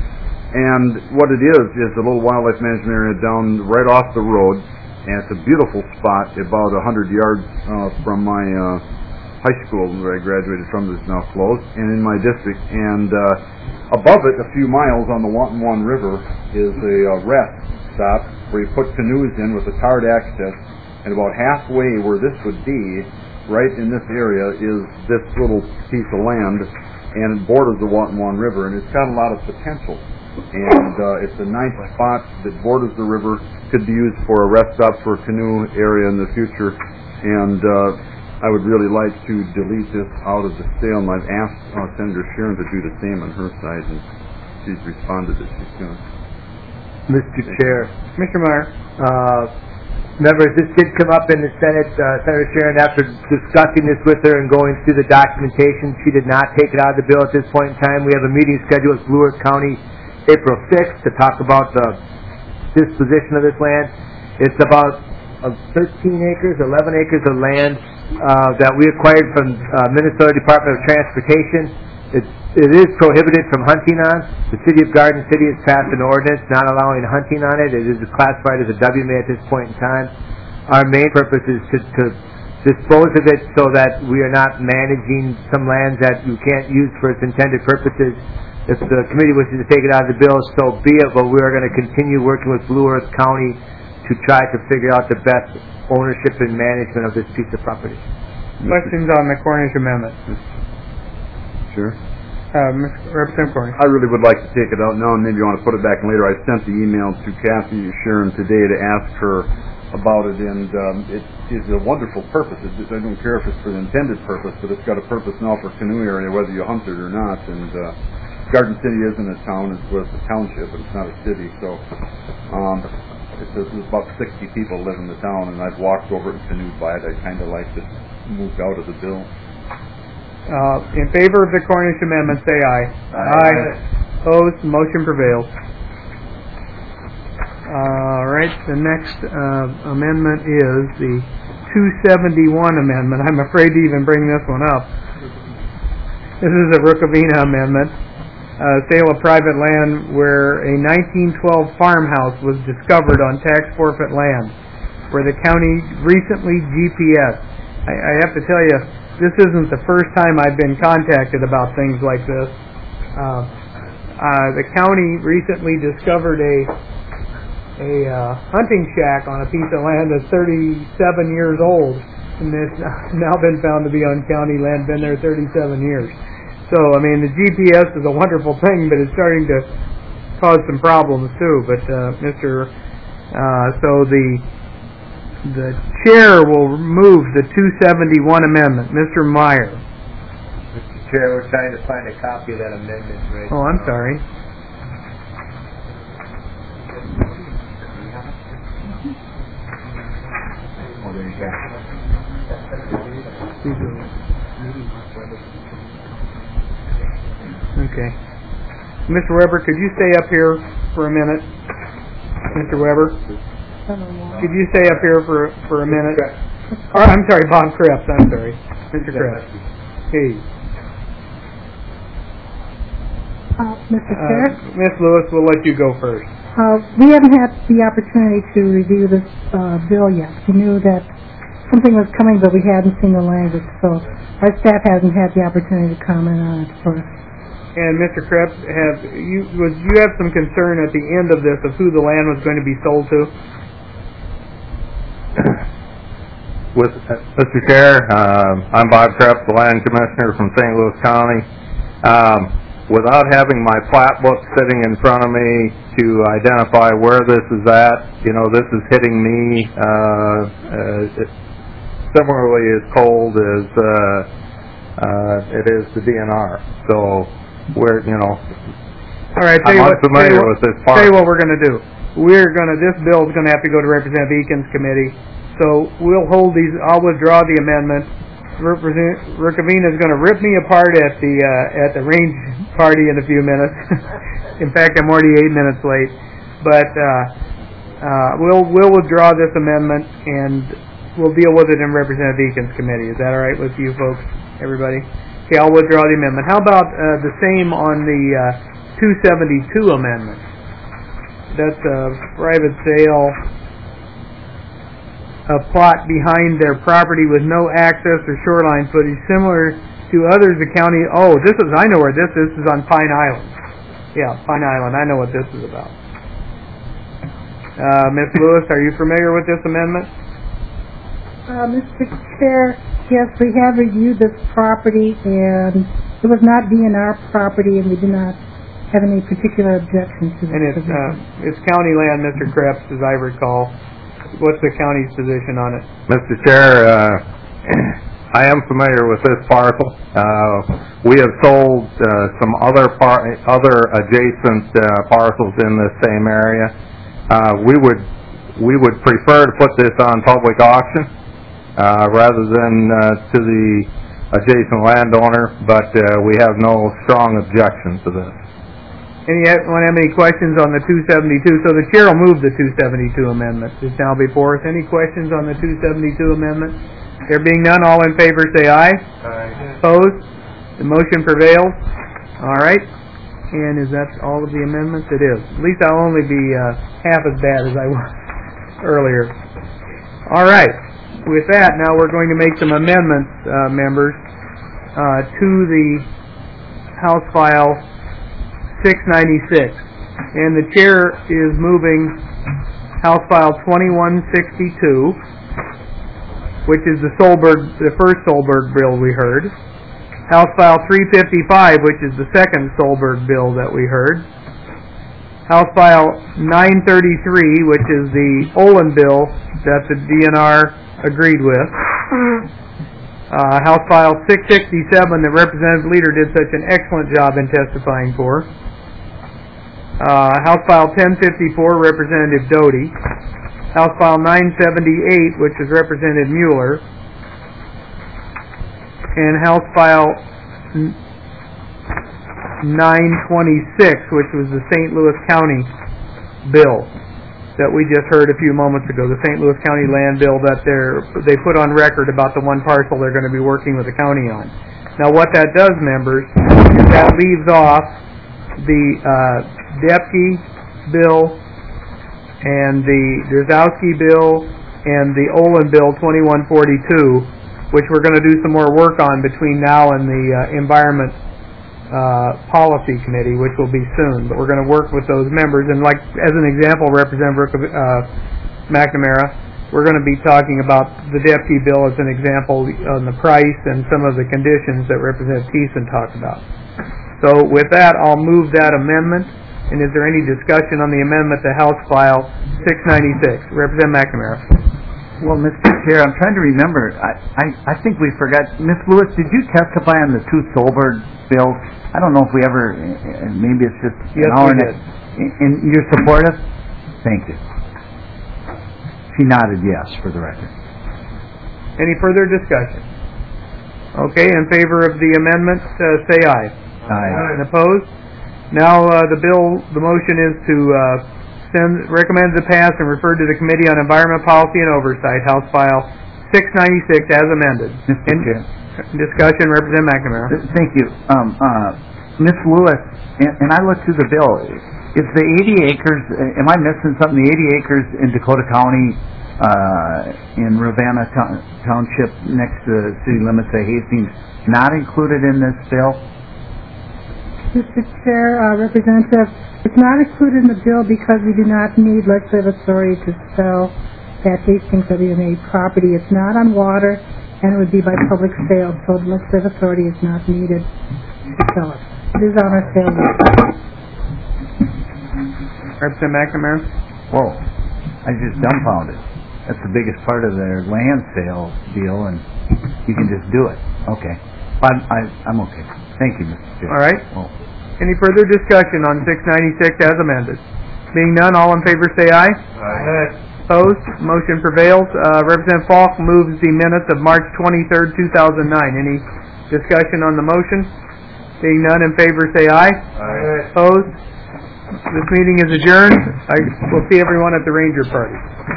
And what it is a little wildlife management area down right off the road, and it's a beautiful spot about 100 yards from my high school where I graduated from, that's now closed, and in my district. And above it, a few miles on the Wanton River, is a rest stop where you put canoes in with a tarred access, and about halfway where this would be, right in this area, is this little piece of land, and it borders the Wanton River, and it's got a lot of potential. And it's a nice spot that borders the river, could be used for a rest stop for a canoe area in the future, and I would really like to delete this out of the sale, and I've asked Senator Sharon to do the same on her side, and she's responded that she's going to. Mr. Chair. Mr. Meyer. Members, this did come up in the Senate. Senator Sharon, after discussing this with her and going through the documentation, she did not take it out of the bill at this point in time. We have a meeting scheduled with Blue Earth County April 6th to talk about the disposition of this land. It's about 13 acres, 11 acres of land that we acquired from Minnesota Department of Transportation. It is prohibited from hunting on. The City of Garden City has passed an ordinance not allowing hunting on it. It is classified as a WMA at this point in time. Our main purpose is to dispose of it so that we are not managing some lands that you can't use for its intended purposes. If the committee wishes to take it out of the bill, so be it, but we are going to continue working with Blue Earth County to try to figure out the best ownership and management of this piece of property. Questions on the Cornish amendment? Sure. Representative Cornish. I really would like to take it out now, and maybe you want to put it back later. I sent the email to Kathy Sharon today to ask her about it, and it is a wonderful purpose. I don't care if it's for the intended purpose, but it's got a purpose now for canoe area, whether you hunt it or not. And Garden City isn't a town; it's a township, but it's not a city. So there's about 60 people live in the town, and I've walked over it and canoed by it. I kind of like it moved out of the bill. In favor of the Cornish amendment, say aye. Aye. Opposed, motion prevails. All right, the next amendment is the 271 amendment. I'm afraid to even bring this one up. This is a Rukavina amendment. Sale of private land where a 1912 farmhouse was discovered on tax forfeit land, where the county recently GPS. I have to tell you, this isn't the first time I've been contacted about things like this. The county recently discovered a hunting shack on a piece of land that's 37 years old, and it's now been found to be on county land, been there 37 years. So, I mean, the GPS is a wonderful thing, but it's starting to cause some problems too. But so the chair will remove the 271 amendment. Mr. Meyer. Mr. Chair, we're trying to find a copy of that amendment right now. I'm sorry. Oh, there you go. Okay. Mr. Weber, could you stay up here for a minute? Mr. Weber? Could you stay up here for a minute? Or, I'm sorry, Bob Krebs, I'm sorry. Mr. Krebs. Hey. Mr. Chair? Ms. Lewis, we'll let you go first. We haven't had the opportunity to review this bill yet. We knew that something was coming, but we hadn't seen the language, so our staff hasn't had the opportunity to comment on it first. And Mr. Krebs, you have some concern at the end of this of who the land was going to be sold to? With Mr. Chair, I'm Bob Krebs, the Land Commissioner from St. Louis County. Without having my plat book sitting in front of me to identify where this is at, this is hitting me similarly as cold as it is the DNR. So we're, all right, I'm unfamiliar with this part. Tell you what we're going to do. This bill is going to have to go to Representative Eakins' committee. So we'll hold these. I'll withdraw the amendment. Representative Rukavina is going to rip me apart at the range party in a few minutes. In fact, I'm already 8 minutes late. But we'll withdraw this amendment and we'll deal with it in Representative Eakins' committee. Is that all right with you folks, everybody? Okay, I'll withdraw the amendment. How about the same on the 272 amendment? That's a private sale. A plot behind their property with no access or shoreline footage, similar to others the county. Oh, I know where this is. This is on Pine Island. Yeah, Pine Island. I know what this is about. Ms. Lewis, are you familiar with this amendment? Mr. Chair, yes, we have reviewed this property, and it was not DNR property, and we do not have any particular objections to this. And it's county land, Mr. Krebs, as I recall. What's the county's position on it? Mr. Chair, I am familiar with this parcel. We have sold some other adjacent parcels in this same area. We would prefer to put this on public auction rather than to the adjacent landowner, but we have no strong objection to this. Anyone have any questions on the 272? So the chair will move the 272 amendment. It's now before us. Any questions on the 272 amendment? There being none, all in favor say aye. Aye. Opposed? The motion prevails. All right. And is that all of the amendments? It is. At least I'll only be half as bad as I was earlier. All right. With that, now we're going to make some amendments, members, to the House File 696, and the chair is moving House File 2162, which is the first Solberg bill we heard. House File 355, which is the second Solberg bill that we heard. House File 933, which is the Olin bill that the DNR agreed with. House File 667 that Representative Leader did such an excellent job in testifying for. House File 1054, Representative Doty. House File 978, which is Representative Mueller. And House File 926, which was the St. Louis County bill that we just heard a few moments ago, the St. Louis County land bill that they put on record about the one parcel they're going to be working with the county on. Now what that does, members, is that leaves off the Depke bill and the Drzowski bill and the Olin bill 2142, which we're going to do some more work on between now and the Environment Policy Committee, which will be soon. But we're going to work with those members. And like as an example, Representative McNamara, we're going to be talking about the Depke bill as an example on the price and some of the conditions that Representative Thiessen talked about. So with that, I'll move that amendment. And is there any discussion on the amendment to House File 696? Representative McNamara. Well, Mr. Chair, I'm trying to remember. I think we forgot. Ms. Lewis, did you testify on the two Solberg bills? I don't know if we ever, maybe it's just yes, an hour. Yes, we did. And you're supportive? Thank you. She nodded yes, for the record. Any further discussion? Okay, in favor of the amendment, say aye. Aye. And opposed? Now the motion is to recommend to pass and refer to the Committee on Environment Policy and Oversight, House File 696 as amended. Mr. Chair. Discussion, Representative McNamara. Thank you. Ms. Lewis, and I looked through the bill. Is the 80 acres, am I missing something? The 80 acres in Dakota County, in Ravenna Township, next to the city limits of Hastings, not included in this bill? Mr. Chair, Representative, it's not included in the bill because we do not need legislative authority to sell that Hastings WMA property. It's not on water, and it would be by public sale, so legislative authority is not needed to sell it. It is on our sale list. Representative McNamara. Whoa, I just dumbfounded. That's the biggest part of their land sale deal, and you can just do it. Okay. I'm okay. Thank you, Mr. Chair. All right. Oh. Any further discussion on 696 as amended? Being none, all in favor say aye. Aye. Opposed? Motion prevails. Representative Falk moves the minutes of March 23rd, 2009. Any discussion on the motion? Being none, in favor say aye. Aye. Opposed? This meeting is adjourned. We'll see everyone at the Ranger Party.